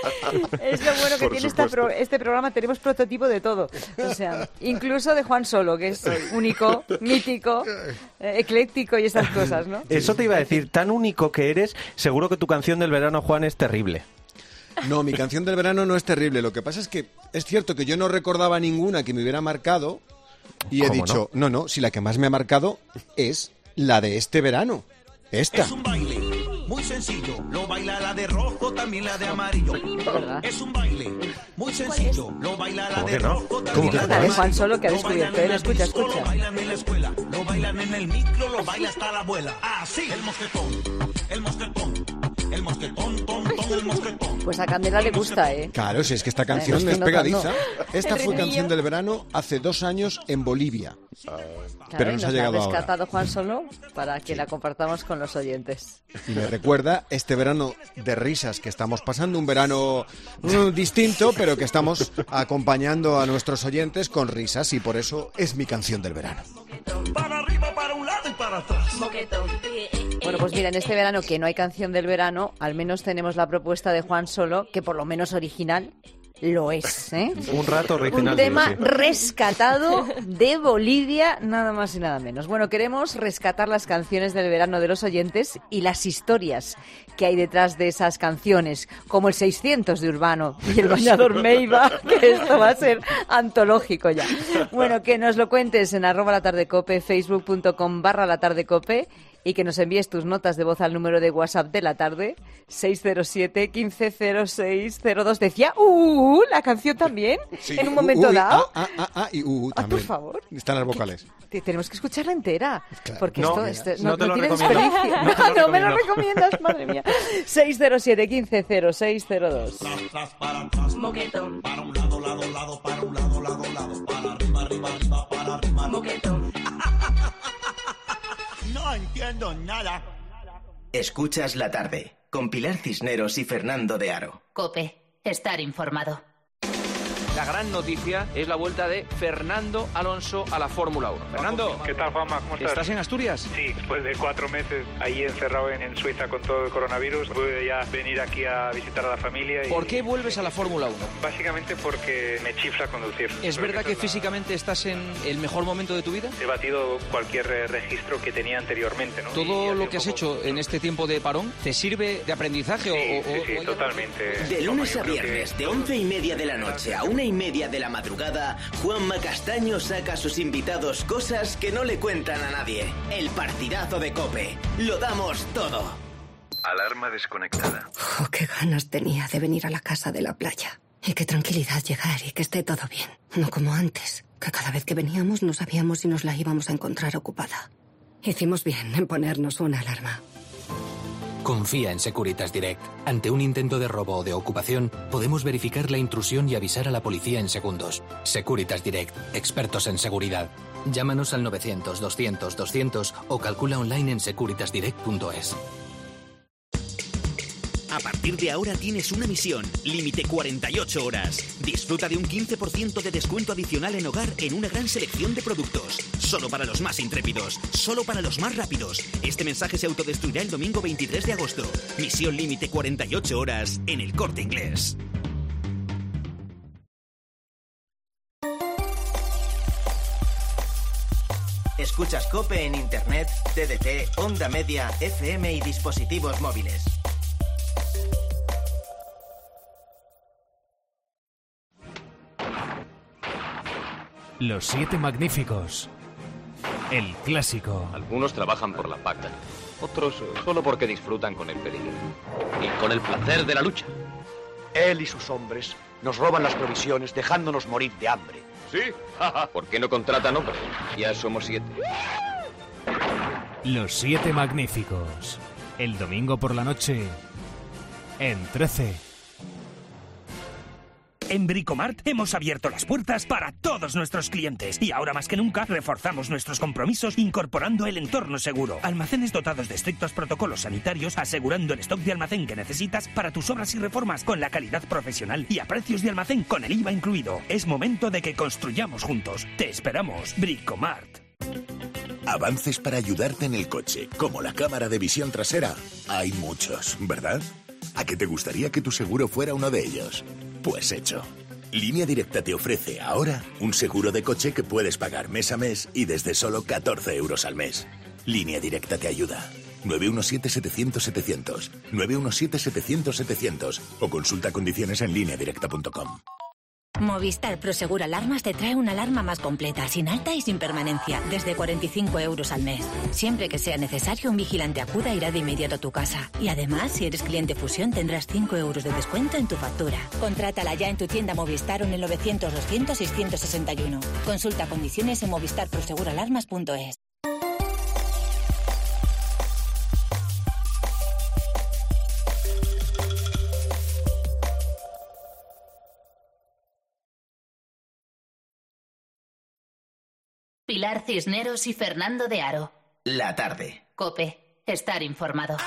Es lo bueno que Por tiene esta supuesto. pro- este programa, tenemos prototipo de todo. O sea, incluso de Juan Solo, que es único, mítico, eh, ecléctico y esas cosas, ¿no? Eso te iba a decir, tan único que eres, seguro que tu canción del verano, Juan, es terrible. No, mi canción del verano no es terrible. Lo que pasa es que es cierto que yo no recordaba ninguna que me hubiera marcado y he ¿Cómo dicho, no? no, si la que más me ha marcado es la de este verano. Esta. Es un baile muy sencillo, lo baila la de rojo, también la de amarillo. Es un baile muy sencillo, lo baila la ¿Cómo de que no? rojo, también ¿Cómo que la no? de La de amarillo. Juan Solo que ha Lo descubierto bailan él, en escucha, el disco, escucha. Lo bailan en la escuela, lo bailan en el micro, lo baila hasta la abuela. Así, el mosquetón, el mosquetón, el mosquetón, ton, ton, el mosquetón. Pues a Candela le gusta, ¿eh? Claro, si es que esta canción estoy es pegadiza. notando. Esta El fue ritmillo. canción del verano hace dos años en Bolivia. Claro, Pero y nos nos ha la llegado ahora. rescatado Juan Solo para que la compartamos con los oyentes. Y me recuerda este verano de risas que estamos pasando, un verano mm, distinto, pero que estamos acompañando a nuestros oyentes con risas y por eso es mi canción del verano. Para arriba, para un lado y para atrás. Bueno, pues mira, en este verano que no hay canción del verano, al menos tenemos la propuesta de Juan Solo, que por lo menos original lo es, ¿eh? Un rato original. Un tema sí, sí. rescatado de Bolivia, nada más y nada menos. Bueno, queremos rescatar las canciones del verano de los oyentes y las historias que hay detrás de esas canciones, como el seiscientos de Urbano y el bañador Meiba, que esto va a ser antológico ya. Bueno, que nos lo cuentes en arroba la tarde cope, facebook.com barra la tarde cope, y que nos envíes tus notas de voz al número de WhatsApp de la tarde, seis cero siete, quince cero seis cero dos. Decía, ¡uh! La canción también, Sí, en un u- momento uy, dado. Ah, ah, ah, ah, y uh, uh, Ah, también. por favor. Están las vocales. Te- Tenemos que escucharla entera, porque No, esto, esto no no, te no lo tiene recomiendo. desperdicio. No te lo No me lo recomiendo. recomiendas, madre mía. seis cero siete, quince cero seis cero dos. Moquetón. Para un lado, lado, lado, para un lado, lado, lado, para arriba, arriba, arriba, para arriba. Moquetón. No entiendo nada. Escuchas la tarde, con Pilar Cisneros y Fernando de Aro. Cope, estar informado. La gran noticia es la vuelta de Fernando Alonso a la Fórmula uno. Fernando, ¿qué tal, Juanma? ¿Cómo estás? ¿estás en Asturias? Sí, después de cuatro meses ahí encerrado en, en Suiza con todo el coronavirus, pude ya venir aquí a visitar a la familia. Y, ¿Por qué vuelves a la Fórmula uno? Básicamente porque me chifla conducir. ¿Es Creo verdad esa que es la- físicamente estás en el mejor momento de tu vida? He batido cualquier eh, registro que tenía anteriormente, ¿no? Y ¿Todo ha lo sido que has un hecho en este tiempo de parón te sirve de aprendizaje? poco- o, Sí, o- sí, o- sí, totalmente. De Toma, lunes yo a creo que- viernes, de once y media de la noche a una y media de la madrugada, Juanma Castaño saca a sus invitados cosas que no le cuentan a nadie. El partidazo de COPE. Lo damos todo. Alarma desconectada. Oh, qué ganas tenía de venir a la casa de la playa. Y qué tranquilidad llegar y que esté todo bien. No como antes, que cada vez que veníamos no sabíamos si nos la íbamos a encontrar ocupada. Hicimos bien en ponernos una alarma. Confía en Securitas Direct. Ante un intento de robo o de ocupación, podemos verificar la intrusión y avisar a la policía en segundos. Securitas Direct, expertos en seguridad. Llámanos al novecientos, doscientos, doscientos o calcula online en securitas direct punto es. A partir de ahora tienes una misión, límite cuarenta y ocho horas. Disfruta de un quince por ciento de descuento adicional en hogar en una gran selección de productos. Solo para los más intrépidos, solo para los más rápidos. Este mensaje se autodestruirá el domingo veintitrés de agosto. Misión límite cuarenta y ocho horas en El Corte Inglés. Escuchas COPE en Internet, T D T, Onda Media, F M y dispositivos móviles. Los Siete Magníficos. El clásico. Algunos trabajan por la paga, otros solo porque disfrutan con el peligro y con el placer de la lucha. Él y sus hombres nos roban las provisiones dejándonos morir de hambre. ¿Sí? ¿Por qué no contratan hombres? Ya somos siete. Los Siete Magníficos. El domingo por la noche. En trece. En Bricomart hemos abierto las puertas para todos nuestros clientes y ahora más que nunca reforzamos nuestros compromisos incorporando el entorno seguro. Almacenes dotados de estrictos protocolos sanitarios asegurando el stock de almacén que necesitas para tus obras y reformas con la calidad profesional y a precios de almacén con el I V A incluido. Es momento de que construyamos juntos. Te esperamos. Bricomart. Avances para ayudarte en el coche, como la cámara de visión trasera, hay muchos, ¿verdad? ¿A qué te gustaría que tu seguro fuera uno de ellos? Pues hecho. Línea Directa te ofrece ahora un seguro de coche que puedes pagar mes a mes y desde solo catorce euros al mes. Línea Directa te ayuda. nueve uno siete, setecientos, setecientos. nueve uno siete, setecientos, setecientos. O consulta condiciones en línea directa punto com. Movistar Prosegur Alarmas te trae una alarma más completa, sin alta y sin permanencia, desde cuarenta y cinco euros al mes. Siempre que sea necesario, un vigilante acuda e irá de inmediato a tu casa. Y además, si eres cliente Fusión, tendrás cinco euros de descuento en tu factura. Contrátala ya en tu tienda Movistar o en el novecientos, doscientos, seiscientos sesenta y uno. Consulta condiciones en movistar prosegur alarmas punto es. Pilar Cisneros y Fernando de Aro. La tarde. COPE. Estar informado.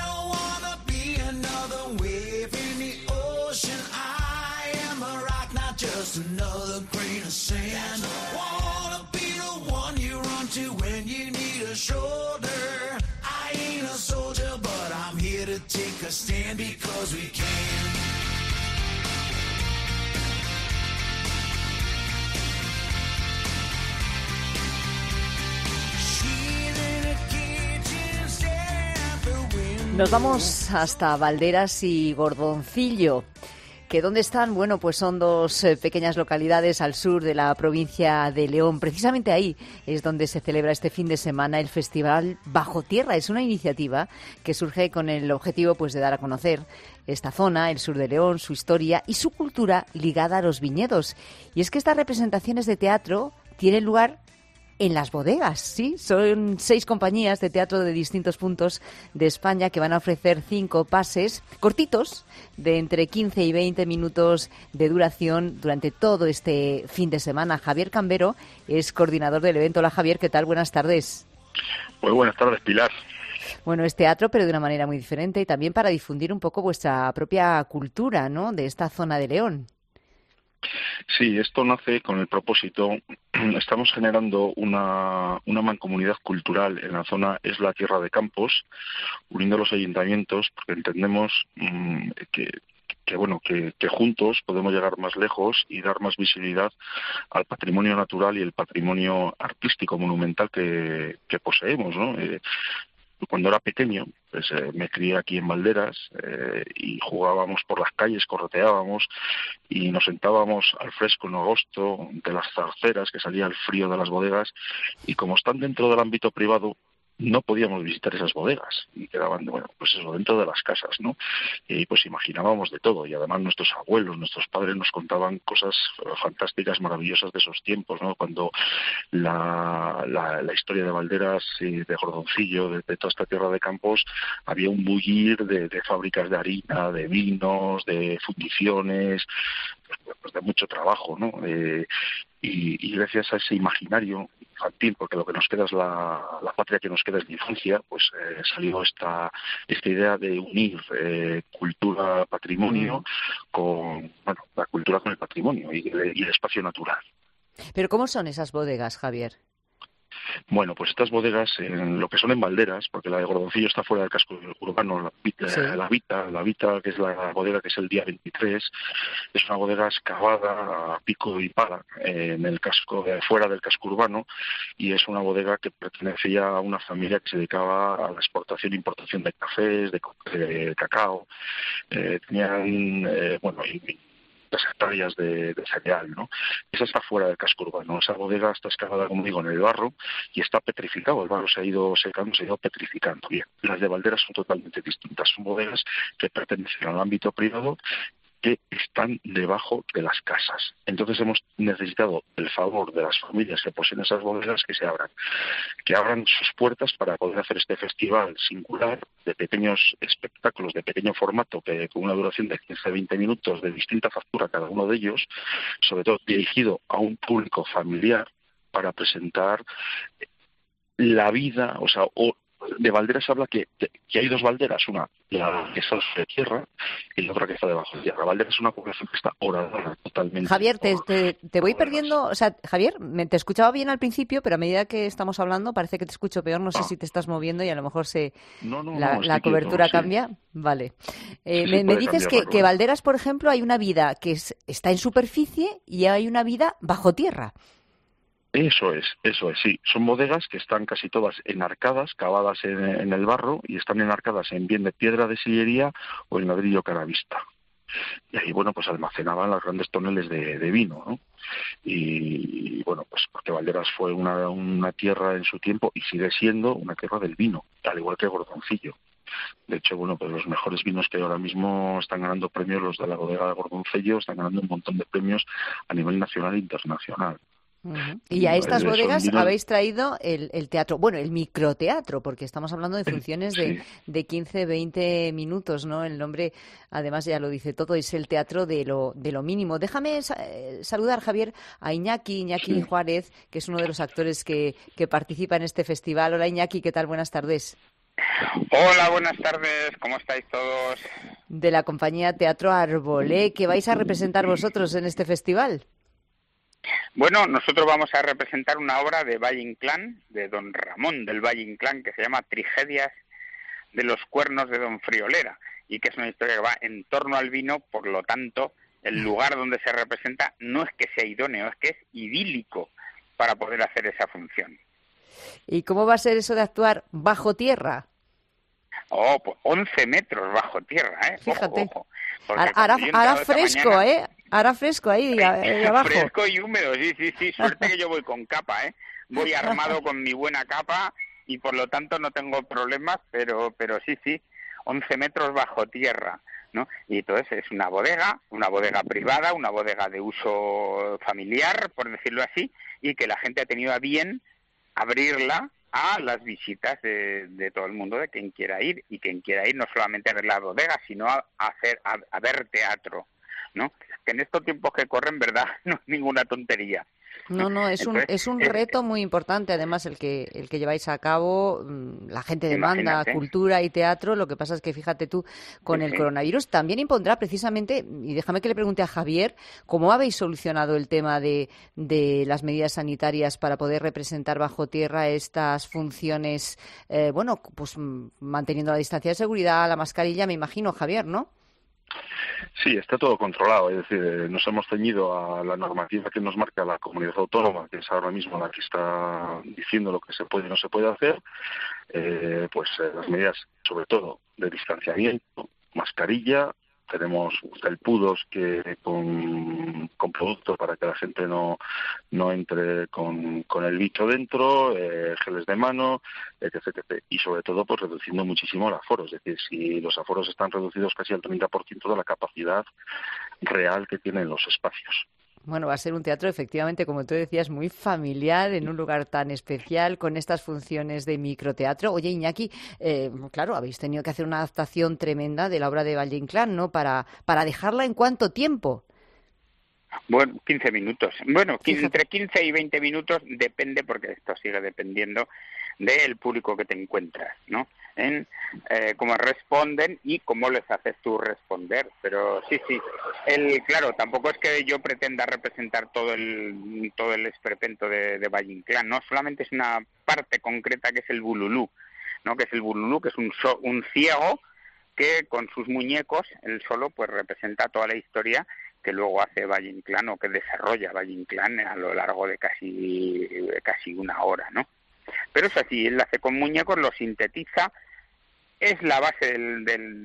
Nos vamos hasta Valderas y Gordoncillo. ¿Que dónde están? Bueno, pues son dos eh, pequeñas localidades al sur de la provincia de León. Precisamente ahí es donde se celebra este fin de semana el Festival Bajo Tierra. Es una iniciativa que surge con el objetivo pues de dar a conocer esta zona, el sur de León, su historia y su cultura ligada a los viñedos. Y es que estas representaciones de teatro tienen lugar en las bodegas, sí. Son seis compañías de teatro de distintos puntos de España que van a ofrecer cinco pases cortitos de entre quince y veinte minutos de duración durante todo este fin de semana. Javier Cambero es coordinador del evento. Hola Javier, ¿qué tal? Buenas tardes. Muy buenas tardes, Pilar. Bueno, es teatro, pero de una manera muy diferente y también para difundir un poco vuestra propia cultura, ¿no?, de esta zona de León. Sí, esto nace con el propósito, estamos generando una, una mancomunidad cultural en la zona Es la Tierra de Campos, uniendo los ayuntamientos, porque entendemos mmm, que, que bueno que, que juntos podemos llegar más lejos y dar más visibilidad al patrimonio natural y el patrimonio artístico monumental que, que poseemos, ¿no? Eh, Cuando era pequeño, pues eh, me crié aquí en Valderas eh, y jugábamos por las calles, correteábamos y nos sentábamos al fresco en agosto de las zarceras que salía el frío de las bodegas y como están dentro del ámbito privado no podíamos visitar esas bodegas y quedaban, bueno, pues eso, dentro de las casas, ¿no? Y pues imaginábamos de todo y además nuestros abuelos, nuestros padres nos contaban cosas fantásticas, maravillosas de esos tiempos, ¿no? Cuando la, la, la historia de Valderas y de Gordoncillo, de, de toda esta tierra de campos, había un bullir de, de fábricas de harina, de vinos, de fundiciones, pues de mucho trabajo, ¿no? Eh, y, y gracias a ese imaginario infantil, porque lo que nos queda es la, la patria que nos queda es la infancia, pues eh, salió esta esta idea de unir eh, cultura, patrimonio, con bueno, la cultura con el patrimonio y, y el espacio natural. ¿Pero cómo son esas bodegas, Javier? Bueno, pues estas bodegas, en lo que son en Valderas, porque la de Gordoncillo está fuera del casco urbano, la, sí. la Vita, la Vita, que es la bodega que es el día veintitrés, es una bodega excavada a pico y pala eh, en el casco, eh, fuera del casco urbano, y es una bodega que pertenecía a una familia que se dedicaba a la exportación e importación de cafés, de, de cacao, eh, tenían, eh, bueno, y, las hectáreas de, de cereal, ¿no? Esa está fuera del casco urbano. Esa bodega está excavada, como digo, en el barro y está petrificado. El barro se ha ido secando, se ha ido petrificando. Bien, las de Valderas son totalmente distintas. Son bodegas que pertenecen al ámbito privado que están debajo de las casas. Entonces hemos necesitado el favor de las familias que poseen esas bodegas que se abran, que abran sus puertas para poder hacer este festival singular de pequeños espectáculos de pequeño formato, que con una duración de quince a veinte minutos de distinta factura cada uno de ellos, sobre todo dirigido a un público familiar, para presentar la vida, o sea, o de Valderas habla que, que hay dos Valderas, una la que está sobre tierra y la otra que está debajo de tierra. Valderas es una población que está horadada totalmente. Javier, te, te, te voy perdiendo, o sea, Javier, me, te escuchaba bien al principio, pero a medida que estamos hablando parece que te escucho peor, no sé ah. si te estás moviendo y a lo mejor se no, no, la, no, la cobertura quieto, cambia. Sí. Vale. Eh, sí, me, sí, me dices que, cambiar, que Valderas, por ejemplo, hay una vida que es, está en superficie y hay una vida bajo tierra. Eso es, eso es, sí. Son bodegas que están casi todas enarcadas, cavadas en, en el barro, y están enarcadas en bien de piedra de sillería o en ladrillo caravista. Y ahí, bueno, pues almacenaban los grandes toneles de, de vino, ¿no? Y, y, bueno, pues porque Valderas fue una, una tierra en su tiempo y sigue siendo una tierra del vino, al igual que Gordoncillo. De hecho, bueno, pues los mejores vinos que ahora mismo están ganando premios, los de la bodega de Gordoncillo, están ganando un montón de premios a nivel nacional e internacional. Uh-huh. Y a estas bodegas habéis traído el, el teatro, bueno, el microteatro, porque estamos hablando de funciones de, sí. de quince, veinte minutos, ¿no? El nombre, además, ya lo dice todo, es el teatro de lo, de lo mínimo. Déjame sa- saludar, Javier, a Iñaki, Iñaki sí. Juárez, que es uno de los actores que, que participa en este festival. Hola, Iñaki, ¿qué tal? Buenas tardes. Hola, buenas tardes, ¿cómo estáis todos? De la compañía Teatro Arbolé, ¿qué vais a representar vosotros en este festival? Bueno, nosotros vamos a representar una obra de Valle Inclán, de don Ramón del Valle Inclán, que se llama Trigedias de los cuernos de don Friolera, y que es una historia que va en torno al vino, por lo tanto, el lugar donde se representa no es que sea idóneo, es que es idílico para poder hacer esa función. ¿Y cómo va a ser eso de actuar bajo tierra? Oh, pues once metros bajo tierra, ¿eh? Fíjate. Ojo, ojo. Hará, hará fresco, mañana, ¿eh? Hará fresco ahí, ahí abajo. Fresco y húmedo, sí, sí, sí. Suerte que yo voy con capa, ¿eh? Voy armado con mi buena capa y por lo tanto no tengo problemas, pero pero sí, sí, once metros bajo tierra, ¿no? Y entonces es una bodega, una bodega privada, una bodega de uso familiar, por decirlo así, y que la gente ha tenido a bien abrirla a las visitas de, de todo el mundo, de quien quiera ir, y quien quiera ir no solamente a ver la bodega, sino a, a hacer a, a ver teatro, ¿no? Que en estos tiempos que corren, verdad, no es ninguna tontería. No, no, es Entonces, un es un reto muy importante, además, el que el que lleváis a cabo. La gente demanda imagínate. cultura y teatro. Lo que pasa es que, fíjate tú, con sí, el sí. coronavirus también impondrá precisamente, y déjame que le pregunte a Javier, ¿cómo habéis solucionado el tema de, de las medidas sanitarias para poder representar bajo tierra estas funciones, eh, bueno, pues manteniendo la distancia de seguridad, la mascarilla, me imagino, Javier, ¿no? Sí, está todo controlado, es decir, eh, nos hemos ceñido a la normativa que nos marca la comunidad autónoma, que es ahora mismo la que está diciendo lo que se puede y no se puede hacer, eh, pues eh, las medidas, sobre todo, de distanciamiento, mascarilla, tenemos felpudos que con, con productos para que la gente no no entre con, con el bicho dentro, eh, geles de mano, etcétera, etcétera. Y sobre todo, pues reduciendo muchísimo el aforo. Es decir, si los aforos están reducidos casi al treinta por ciento de la capacidad real que tienen los espacios. Bueno, va a ser un teatro, efectivamente, como tú decías, muy familiar, en un lugar tan especial, con estas funciones de microteatro. Oye, Iñaki, eh, claro, habéis tenido que hacer una adaptación tremenda de la obra de Valle Inclán, ¿no? Para, para dejarla en cuánto tiempo. Bueno, quince minutos. Bueno, quince, entre quince y veinte minutos depende, porque esto sigue dependiendo del público que te encuentras, ¿no? En eh, cómo responden y cómo les haces tú responder. Pero sí, sí. El, claro, tampoco es que yo pretenda representar todo el todo el esperpento de, de Valle Inclán, ¿no? Solamente es una parte concreta que es el bululú, ¿no? Que es el bululú, que es un, so, un ciego que con sus muñecos, él solo, pues representa toda la historia que luego hace Valle Inclán o que desarrolla Valle Inclán a lo largo de casi casi una hora, ¿no? Pero es así, él hace con muñecos, lo sintetiza, es la base del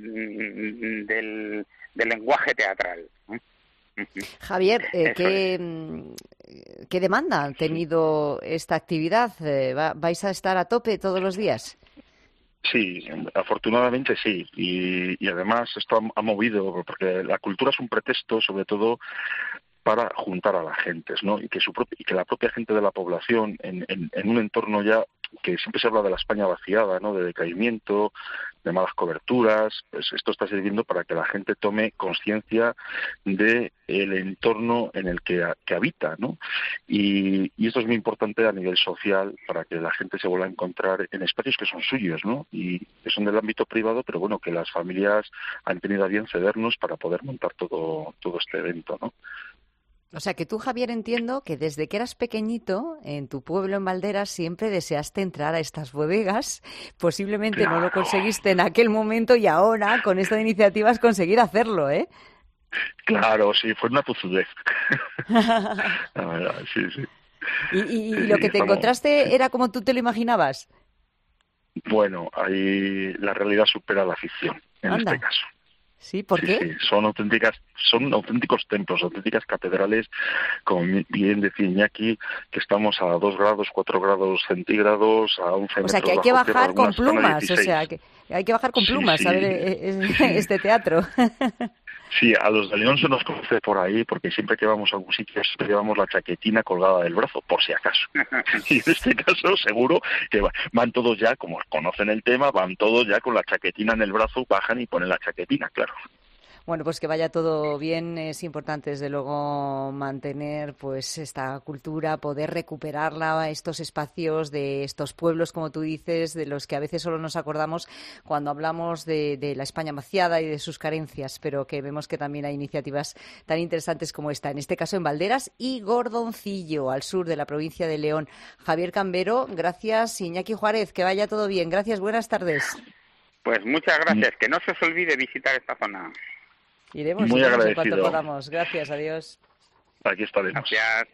del, del, del lenguaje teatral, ¿no? Javier, eh, ¿qué, ¿qué demanda han tenido esta actividad? Eh, ¿Vais a estar a tope todos los días? Sí, afortunadamente sí. Y, y además esto ha, ha movido, porque la cultura es un pretexto, sobre todo, para juntar a las gentes, ¿no? Y que su propia, y que la propia gente de la población, en, en, en un entorno ya que siempre se habla de la España vaciada, ¿no? De decaimiento, de malas coberturas, pues esto está sirviendo para que la gente tome conciencia de el entorno en el que, que habita, ¿no? Y, y esto es muy importante a nivel social para que la gente se vuelva a encontrar en espacios que son suyos, ¿no? Y que son del ámbito privado, pero bueno, que las familias han tenido a bien cedernos para poder montar todo, todo este evento, ¿no? O sea, que tú, Javier, entiendo que desde que eras pequeñito, en tu pueblo, en Valderas, siempre deseaste entrar a estas bodegas. Posiblemente claro. No lo conseguiste en aquel momento y ahora, con esta iniciativa, es conseguir hacerlo, ¿eh? Claro, sí, fue una tozudez. La verdad, sí, sí. ¿Y, y, sí, y lo que te como... encontraste era como tú te lo imaginabas? Bueno, ahí la realidad supera la ficción, en Anda. este caso. ¿Sí? ¿Por sí, qué? Sí, son auténticas, son auténticos templos, auténticas catedrales, como bien decía Iñaki, que estamos a dos grados, cuatro grados centígrados, a once metros. O sea, que hay que bajo bajar tierra, con plumas, o sea, que hay que bajar con sí, plumas sí. a ver este teatro. Sí, a los de León se nos conoce por ahí, porque siempre que vamos a algún sitio siempre llevamos la chaquetina colgada del brazo, por si acaso. Y en este caso seguro que van todos ya, como conocen el tema, van todos ya con la chaquetina en el brazo, bajan y ponen la chaquetina, claro. Bueno, pues que vaya todo bien. Es importante, desde luego, mantener pues esta cultura, poder recuperarla, estos espacios de estos pueblos, como tú dices, de los que a veces solo nos acordamos cuando hablamos de, de la España vaciada y de sus carencias, pero que vemos que también hay iniciativas tan interesantes como esta, en este caso en Valderas y Gordoncillo, al sur de la provincia de León. Javier Cambero, gracias. Iñaki Juárez, que vaya todo bien. Gracias, buenas tardes. Pues muchas gracias. Que no se os olvide visitar esta zona. Iremos, Muy iremos agradecido. en cuanto podamos. Gracias, adiós. Aquí estaremos. Gracias.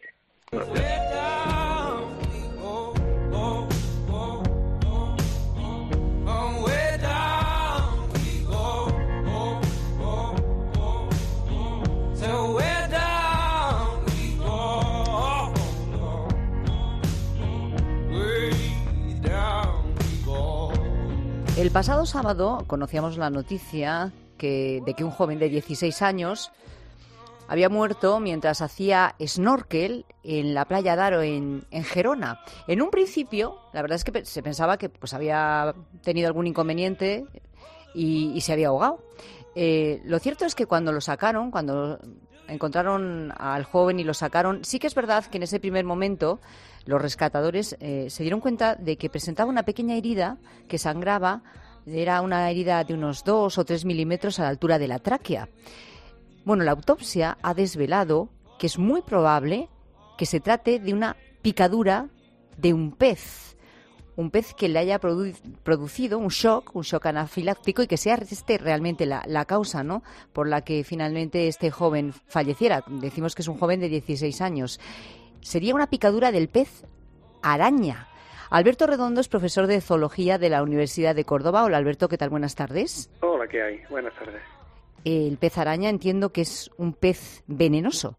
El pasado sábado conocíamos la noticia que, de que un joven de dieciséis años había muerto mientras hacía snorkel en la playa Daro, en, en Gerona. En un principio, la verdad es que se pensaba que pues había tenido algún inconveniente y, y se había ahogado. Eh, lo cierto es que cuando lo sacaron, cuando encontraron al joven y lo sacaron, sí que es verdad que en ese primer momento los rescatadores eh, se dieron cuenta de que presentaba una pequeña herida que sangraba. Era una herida de unos dos o tres milímetros a la altura de la tráquea. Bueno, la autopsia ha desvelado que es muy probable que se trate de una picadura de un pez. Un pez que le haya produ- producido un shock, un shock anafiláctico, y que sea este realmente la, la causa, ¿no?, por la que finalmente este joven falleciera. Decimos que es un joven de dieciséis años. Sería una picadura del pez araña. Alberto Redondo es profesor de zoología de la Universidad de Córdoba. Hola, Alberto, ¿qué tal? Buenas tardes. Hola, ¿qué hay? Buenas tardes. El pez araña entiendo que es un pez venenoso.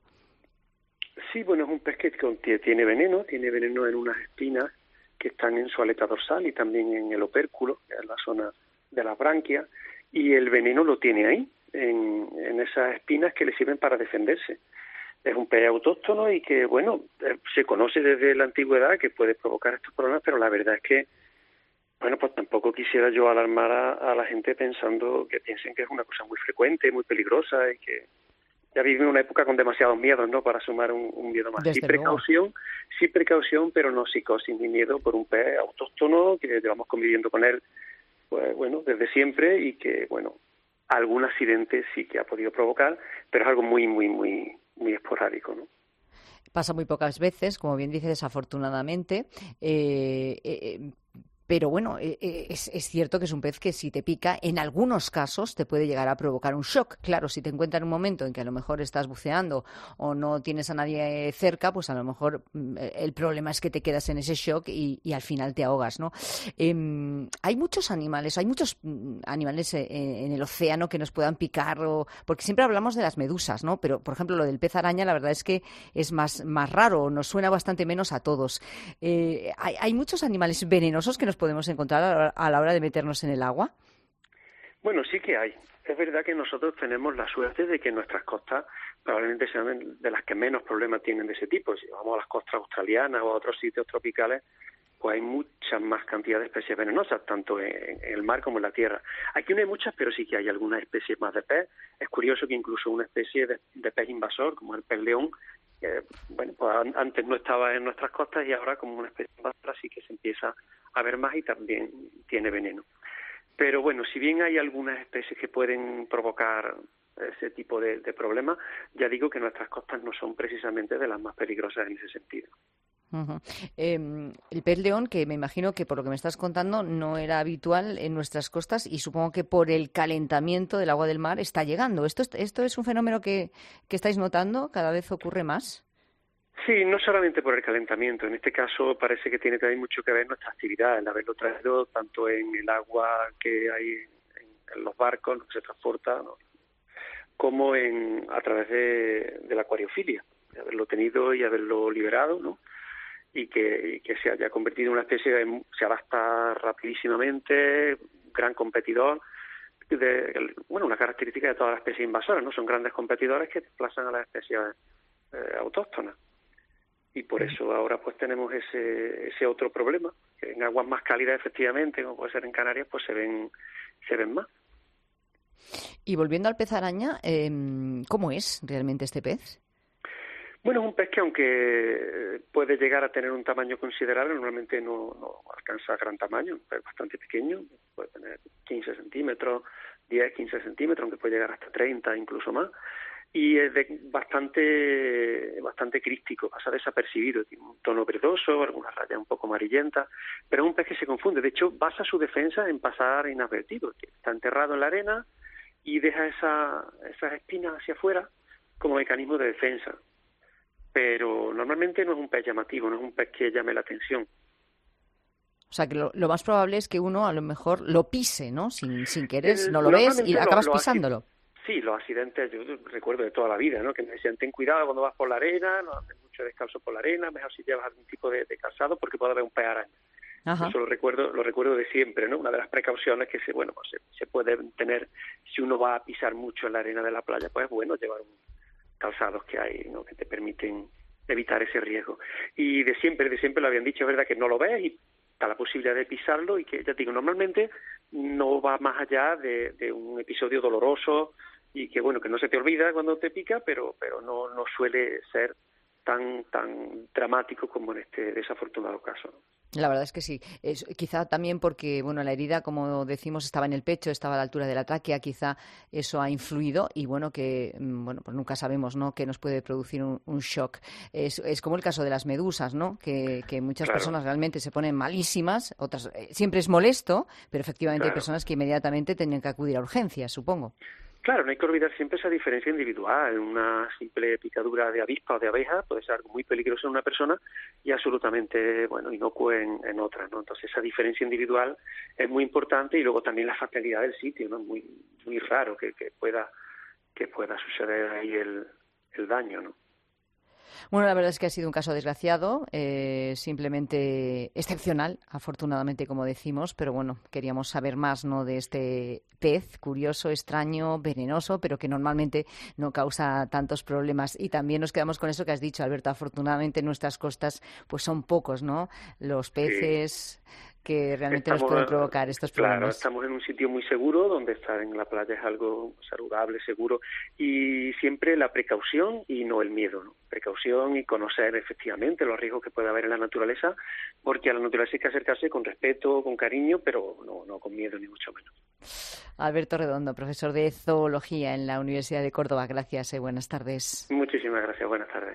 Sí, bueno, es un pez que tiene veneno, tiene veneno en unas espinas que están en su aleta dorsal y también en el opérculo, en la zona de la branquia, y el veneno lo tiene ahí, en, en esas espinas que le sirven para defenderse. Es un pez autóctono y que, bueno, se conoce desde la antigüedad que puede provocar estos problemas, pero la verdad es que, bueno, pues tampoco quisiera yo alarmar a, a la gente pensando que piensen que es una cosa muy frecuente, muy peligrosa y que ya vivimos una época con demasiados miedos, ¿no?, para sumar un, un miedo más. Desde sí precaución, luego. sí precaución, pero no psicosis ni miedo por un pez autóctono que llevamos conviviendo con él, pues bueno, desde siempre y que, bueno, algún accidente sí que ha podido provocar, pero es algo muy, muy, muy, muy esporádico, ¿no? Pasa muy pocas veces, como bien dice, desafortunadamente. Eh, eh, Pero bueno, es, es cierto que es un pez que si te pica, en algunos casos te puede llegar a provocar un shock. Claro, si te encuentras en un momento en que a lo mejor estás buceando o no tienes a nadie cerca, pues a lo mejor el problema es que te quedas en ese shock y, y al final te ahogas, ¿no? Eh, hay muchos animales, hay muchos animales en el océano que nos puedan picar, o, porque siempre hablamos de las medusas, ¿no? Pero, por ejemplo, lo del pez araña, la verdad es que es más, más raro, nos suena bastante menos a todos. Eh, hay, hay muchos animales venenosos que nos podemos encontrar a la, a la hora de meternos en el agua? Bueno, sí que hay. Es verdad que nosotros tenemos la suerte de que nuestras costas probablemente sean de las que menos problemas tienen de ese tipo. Si vamos a las costas australianas o a otros sitios tropicales, pues hay muchas más cantidad de especies venenosas, tanto en, en el mar como en la tierra. Aquí no hay muchas, pero sí que hay algunas especies más de pez. Es curioso que incluso una especie de, de pez invasor, como el pez león, eh, bueno, pues antes no estaba en nuestras costas y ahora como una especie invasora sí que se empieza a ver más y también tiene veneno. Pero bueno, si bien hay algunas especies que pueden provocar ese tipo de, de problemas, ya digo que nuestras costas no son precisamente de las más peligrosas en ese sentido. Uh-huh. Eh, el pez león, que me imagino que por lo que me estás contando no era habitual en nuestras costas y supongo que por el calentamiento del agua del mar está llegando. ¿Esto, esto es un fenómeno que, que estáis notando? ¿Cada vez ocurre más? Sí, no solamente por el calentamiento. En este caso parece que tiene también mucho que ver nuestra actividad, el haberlo traído tanto en el agua que hay en, en los barcos, lo que se transporta, ¿no?, como en a través de, de la acuariofilia, de haberlo tenido y haberlo liberado, ¿no?, y que, y que se haya convertido en una especie de, se adapta rapidísimamente, gran competidor, de, bueno, una característica de todas las especies invasoras, ¿no? Son grandes competidores que desplazan a las especies eh, autóctonas. Y por eso ahora pues tenemos ese ese otro problema, que en aguas más cálidas efectivamente, como puede ser en Canarias, pues se ven se ven más. Y volviendo al pez araña, eh, ¿cómo es realmente este pez? Bueno, es un pez que aunque puede llegar a tener un tamaño considerable, normalmente no, no alcanza gran tamaño, un pez bastante pequeño, puede tener quince centímetros, diez, quince centímetros, aunque puede llegar hasta treinta, incluso más, y es de bastante bastante críptico, pasa desapercibido, tiene un tono verdoso, algunas rayas un poco amarillentas, pero es un pez que se confunde, de hecho basa su defensa en pasar inadvertido, está enterrado en la arena y deja esa, esas espinas hacia afuera como mecanismo de defensa. Pero normalmente no es un pez llamativo, no es un pez que llame la atención. O sea, que lo, lo más probable es que uno a lo mejor lo pise, ¿no? Sin, sin querer, eh, no lo ves y acabas lo, lo pisándolo. Sí, los accidentes, yo recuerdo de toda la vida, ¿no? Que me decían, ten cuidado cuando vas por la arena, no haces mucho descalzo por la arena, mejor si llevas algún tipo de, de calzado porque puede haber un pez araña. Ajá. Eso lo recuerdo, lo recuerdo de siempre, ¿no? Una de las precauciones que se, bueno, pues se, se puede tener si uno va a pisar mucho en la arena de la playa, pues es bueno llevar un calzados que hay, ¿no?, que te permiten evitar ese riesgo. Y de siempre, de siempre lo habían dicho, es verdad que no lo ves y está la posibilidad de pisarlo y que, ya te digo, normalmente no va más allá de, de un episodio doloroso y que, bueno, que no se te olvida cuando te pica, pero pero no, no suele ser tan tan dramático como en este desafortunado caso, ¿no? La verdad es que sí. Es, quizá también porque, bueno, la herida, como decimos, estaba en el pecho, estaba a la altura de la tráquea, quizá eso ha influido y, bueno, que, bueno, pues nunca sabemos, ¿no?, que nos puede producir un, un shock. Es, es como el caso de las medusas, ¿no?, que, que muchas claro. personas realmente se ponen malísimas, otras eh, siempre es molesto, pero efectivamente claro. hay personas que inmediatamente tienen que acudir a urgencias, supongo. Claro, no hay que olvidar siempre esa diferencia individual. Una simple picadura de avispa o de abeja puede ser algo muy peligroso en una persona y absolutamente, bueno, inocuo en, en otra, ¿no? Entonces esa diferencia individual es muy importante y luego también la fatalidad del sitio, ¿no? Es muy muy raro que, que pueda que pueda suceder ahí el, el daño, ¿no? Bueno, la verdad es que ha sido un caso desgraciado, eh, simplemente excepcional, afortunadamente, como decimos, pero bueno, queríamos saber más, ¿no?, de este pez curioso, extraño, venenoso, pero que normalmente no causa tantos problemas. Y también nos quedamos con eso que has dicho, Alberto, afortunadamente en nuestras costas pues son pocos, ¿no?, los peces... Sí. que realmente estamos, nos pueden provocar estos problemas. Claro, estamos en un sitio muy seguro, donde estar en la playa es algo saludable, seguro, y siempre la precaución y no el miedo, ¿no? Precaución y conocer efectivamente los riesgos que puede haber en la naturaleza, porque a la naturaleza hay que acercarse con respeto, con cariño, pero no, no con miedo ni mucho menos. Alberto Redondo, profesor de Zoología en la Universidad de Córdoba, gracias y eh, buenas tardes. Muchísimas gracias, buenas tardes.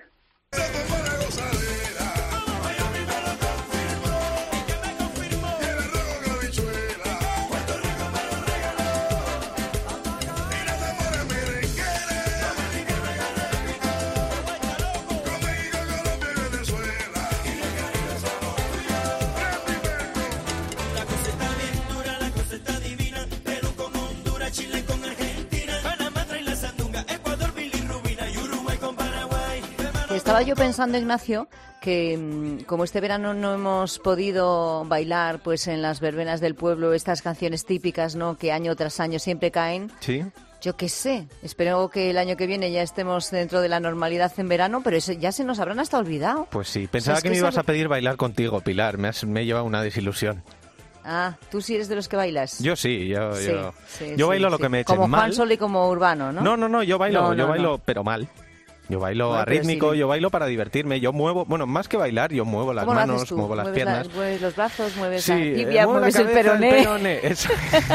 Estaba yo pensando, Ignacio, que mm, como este verano no hemos podido bailar pues en las verbenas del pueblo estas canciones típicas, ¿no?, que año tras año siempre caen. Sí. Yo qué sé, espero que el año que viene ya estemos dentro de la normalidad en verano, pero eso ya se nos habrán hasta olvidado. Pues sí, pensaba O sea, es que que me ibas sabe- a pedir bailar contigo, Pilar. Me, has, me he llevado una desilusión. Ah, tú sí eres de los que bailas. Yo sí, yo, Sí, yo, sí, yo sí, bailo lo sí. que me echen Como mal. Juan Sol y como Urbano, ¿no? No, no, no, yo bailo, No, yo no, bailo, no. pero mal. Yo bailo Bueno, pero arrítmico, sí. yo bailo para divertirme, yo muevo, bueno, más que bailar, yo muevo las ¿Cómo lo haces manos, tú? muevo las ¿Mueves piernas. la- mueves los brazos, mueves Sí, la eh, tibia, muevo la mueves el cabeza, el peroné. peroné, eso.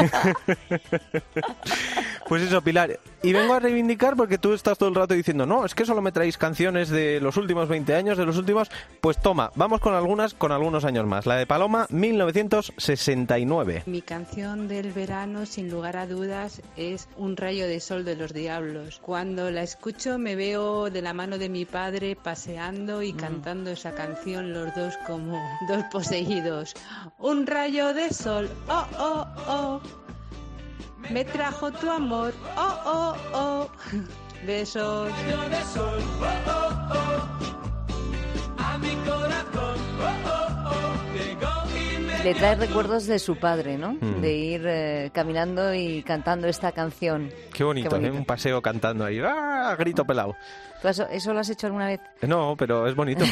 Pues eso, Pilar. Y vengo a reivindicar porque tú estás todo el rato diciendo, no, es que solo me traéis canciones de los últimos veinte años, de los últimos... Pues toma, vamos con algunas, con algunos años más. La de Paloma, mil novecientos sesenta y nueve. Mi canción del verano, sin lugar a dudas, es Un rayo de sol de los diablos. Cuando la escucho me veo de la mano de mi padre paseando y cantando esa canción los dos como dos poseídos. Un rayo de sol, oh, oh, oh, me trajo tu amor, oh, oh, oh, besos. Rayo de sol, oh, oh, oh, a mi corazón, oh, oh, oh, llegó y me Le trae recuerdos de su padre, ¿no? Mm. De ir eh, caminando y cantando esta canción. Qué bonito, Qué ¿eh? bonito. Un paseo cantando ahí, ¡ah! Grito pelado. ¿Tú eso, eso lo has hecho alguna vez? No, pero es bonito.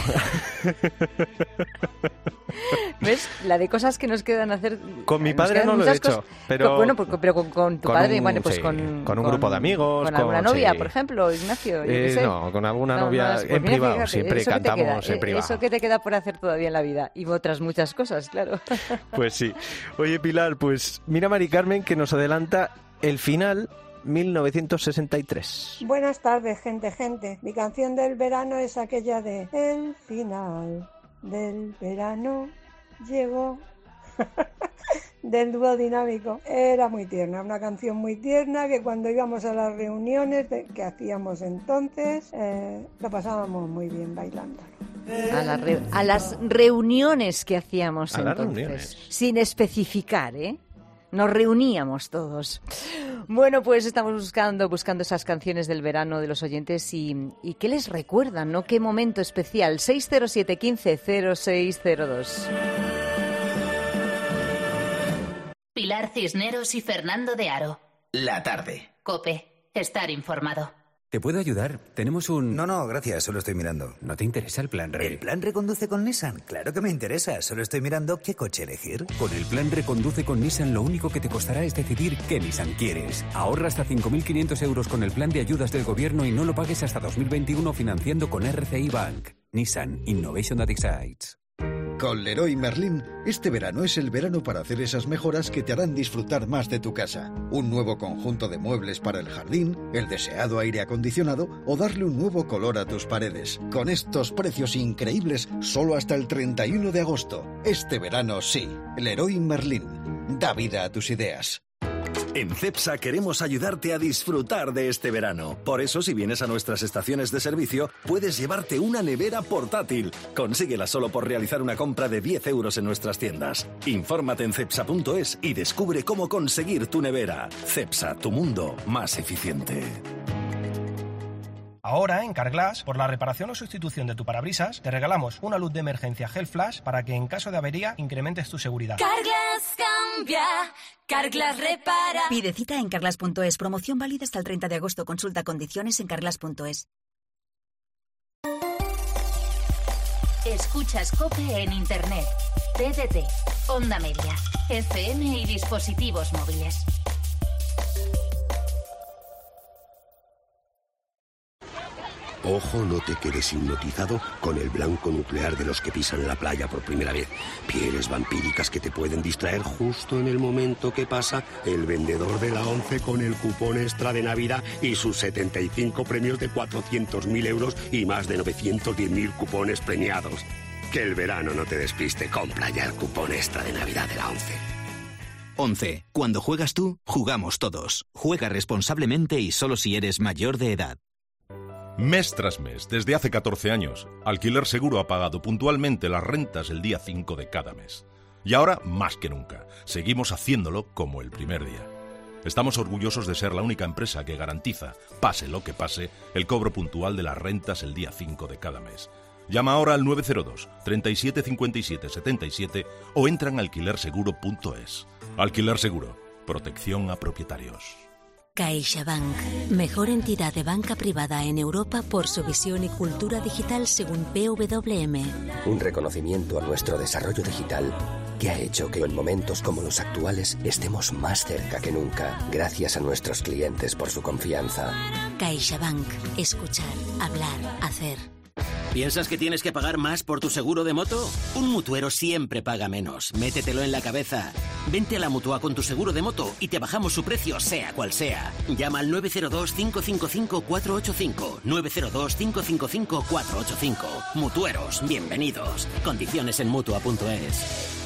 ¿Ves? La de cosas que nos quedan hacer... Con mi nos padre quedan no lo he muchas hecho, cosas- pero- con- bueno, pues, pero con, con tu Con padre, un- bueno, pues sí, con... con un grupo de amigos, Con alguna con- novia, sí. por ejemplo, Ignacio, yo Eh, qué sé. no, con alguna No, novia no, pues en mira, privado, fíjate, siempre eso que te cantamos queda, en eh, privado. Eso que te queda por hacer todavía en la vida y otras muchas cosas, claro. Pues sí. Oye, Pilar, pues mira Mari Carmen que nos adelanta el final mil novecientos sesenta y tres. Buenas tardes, gente, gente. Mi canción del verano es aquella de El final del verano llegó. Del dúo dinámico. Era muy tierna, una canción muy tierna que cuando íbamos a las reuniones de- que hacíamos entonces, eh, lo pasábamos muy bien bailando. A, la re- a las reuniones que hacíamos A las entonces, reuniones. sin especificar, ¿eh? Nos reuníamos todos. Bueno, pues estamos buscando, buscando esas canciones del verano de los oyentes y, y qué les recuerdan, ¿no? Qué momento especial. seis cero siete, quince, cero seis cero dos. Pilar Cisneros y Fernando de Aro. La tarde. COPE. Estar informado. ¿Te puedo ayudar? Tenemos un... No, no, gracias, solo estoy mirando. ¿No te interesa el plan Re? ¿El plan Reconduce con Nissan? Claro que me interesa, solo estoy mirando qué coche elegir. Con el plan Reconduce con Nissan lo único que te costará es decidir qué Nissan quieres. Ahorra hasta cinco mil quinientos euros con el plan de ayudas del gobierno y no lo pagues hasta dos mil veintiuno financiando con R C I Bank. Nissan Innovation that excites. Con Leroy Merlin, este verano es el verano para hacer esas mejoras que te harán disfrutar más de tu casa. Un nuevo conjunto de muebles para el jardín, el deseado aire acondicionado o darle un nuevo color a tus paredes. Con estos precios increíbles, solo hasta el treinta y uno de agosto. Este verano sí. Leroy Merlin. Da vida a tus ideas. En Cepsa queremos ayudarte a disfrutar de este verano. Por eso, si vienes a nuestras estaciones de servicio, puedes llevarte una nevera portátil. Consíguela solo por realizar una compra de diez euros en nuestras tiendas. Infórmate en cepsa punto es y descubre cómo conseguir tu nevera. Cepsa, tu mundo más eficiente. Ahora, en Carglass, por la reparación o sustitución de tu parabrisas, te regalamos una luz de emergencia Gel Flash para que en caso de avería incrementes tu seguridad. Carglass cambia, Carglass repara. Pide cita en carglass punto es. Promoción válida hasta el treinta de agosto. Consulta condiciones en carglass punto es. Escuchas COPE en Internet, T D T, Onda Media, F M y dispositivos móviles. Ojo, no te quedes hipnotizado con el blanco nuclear de los que pisan la playa por primera vez. Pieles vampíricas que te pueden distraer justo en el momento que pasa el vendedor de la ONCE con el cupón extra de Navidad y sus setenta y cinco premios de cuatrocientos mil euros y más de novecientos diez mil cupones premiados. Que el verano no te despiste. Compra ya el cupón extra de Navidad de la ONCE. once. Cuando juegas tú, jugamos todos. Juega responsablemente y solo si eres mayor de edad. Mes tras mes, desde hace catorce años, Alquiler Seguro ha pagado puntualmente las rentas el día cinco de cada mes. Y ahora, más que nunca, seguimos haciéndolo como el primer día. Estamos orgullosos de ser la única empresa que garantiza, pase lo que pase, el cobro puntual de las rentas el día cinco de cada mes. Llama ahora al nueve cero dos, treinta y siete cincuenta y siete setenta y siete o entra en alquiler seguro punto es. Alquiler Seguro. Protección a propietarios. CaixaBank, mejor entidad de banca privada en Europa por su visión y cultura digital según P W M. Un reconocimiento a nuestro desarrollo digital que ha hecho que en momentos como los actuales estemos más cerca que nunca, gracias a nuestros clientes por su confianza. CaixaBank, escuchar, hablar, hacer. ¿Piensas que tienes que pagar más por tu seguro de moto? Un mutuero siempre paga menos. Métetelo en la cabeza. Vente a la Mutua con tu seguro de moto y te bajamos su precio, sea cual sea. Llama al nueve cero dos, cinco cinco cinco, cuatro ocho cinco. nueve cero dos, cinco cinco cinco, cuatro ocho cinco. Mutueros, bienvenidos. Condiciones en Mutua punto es.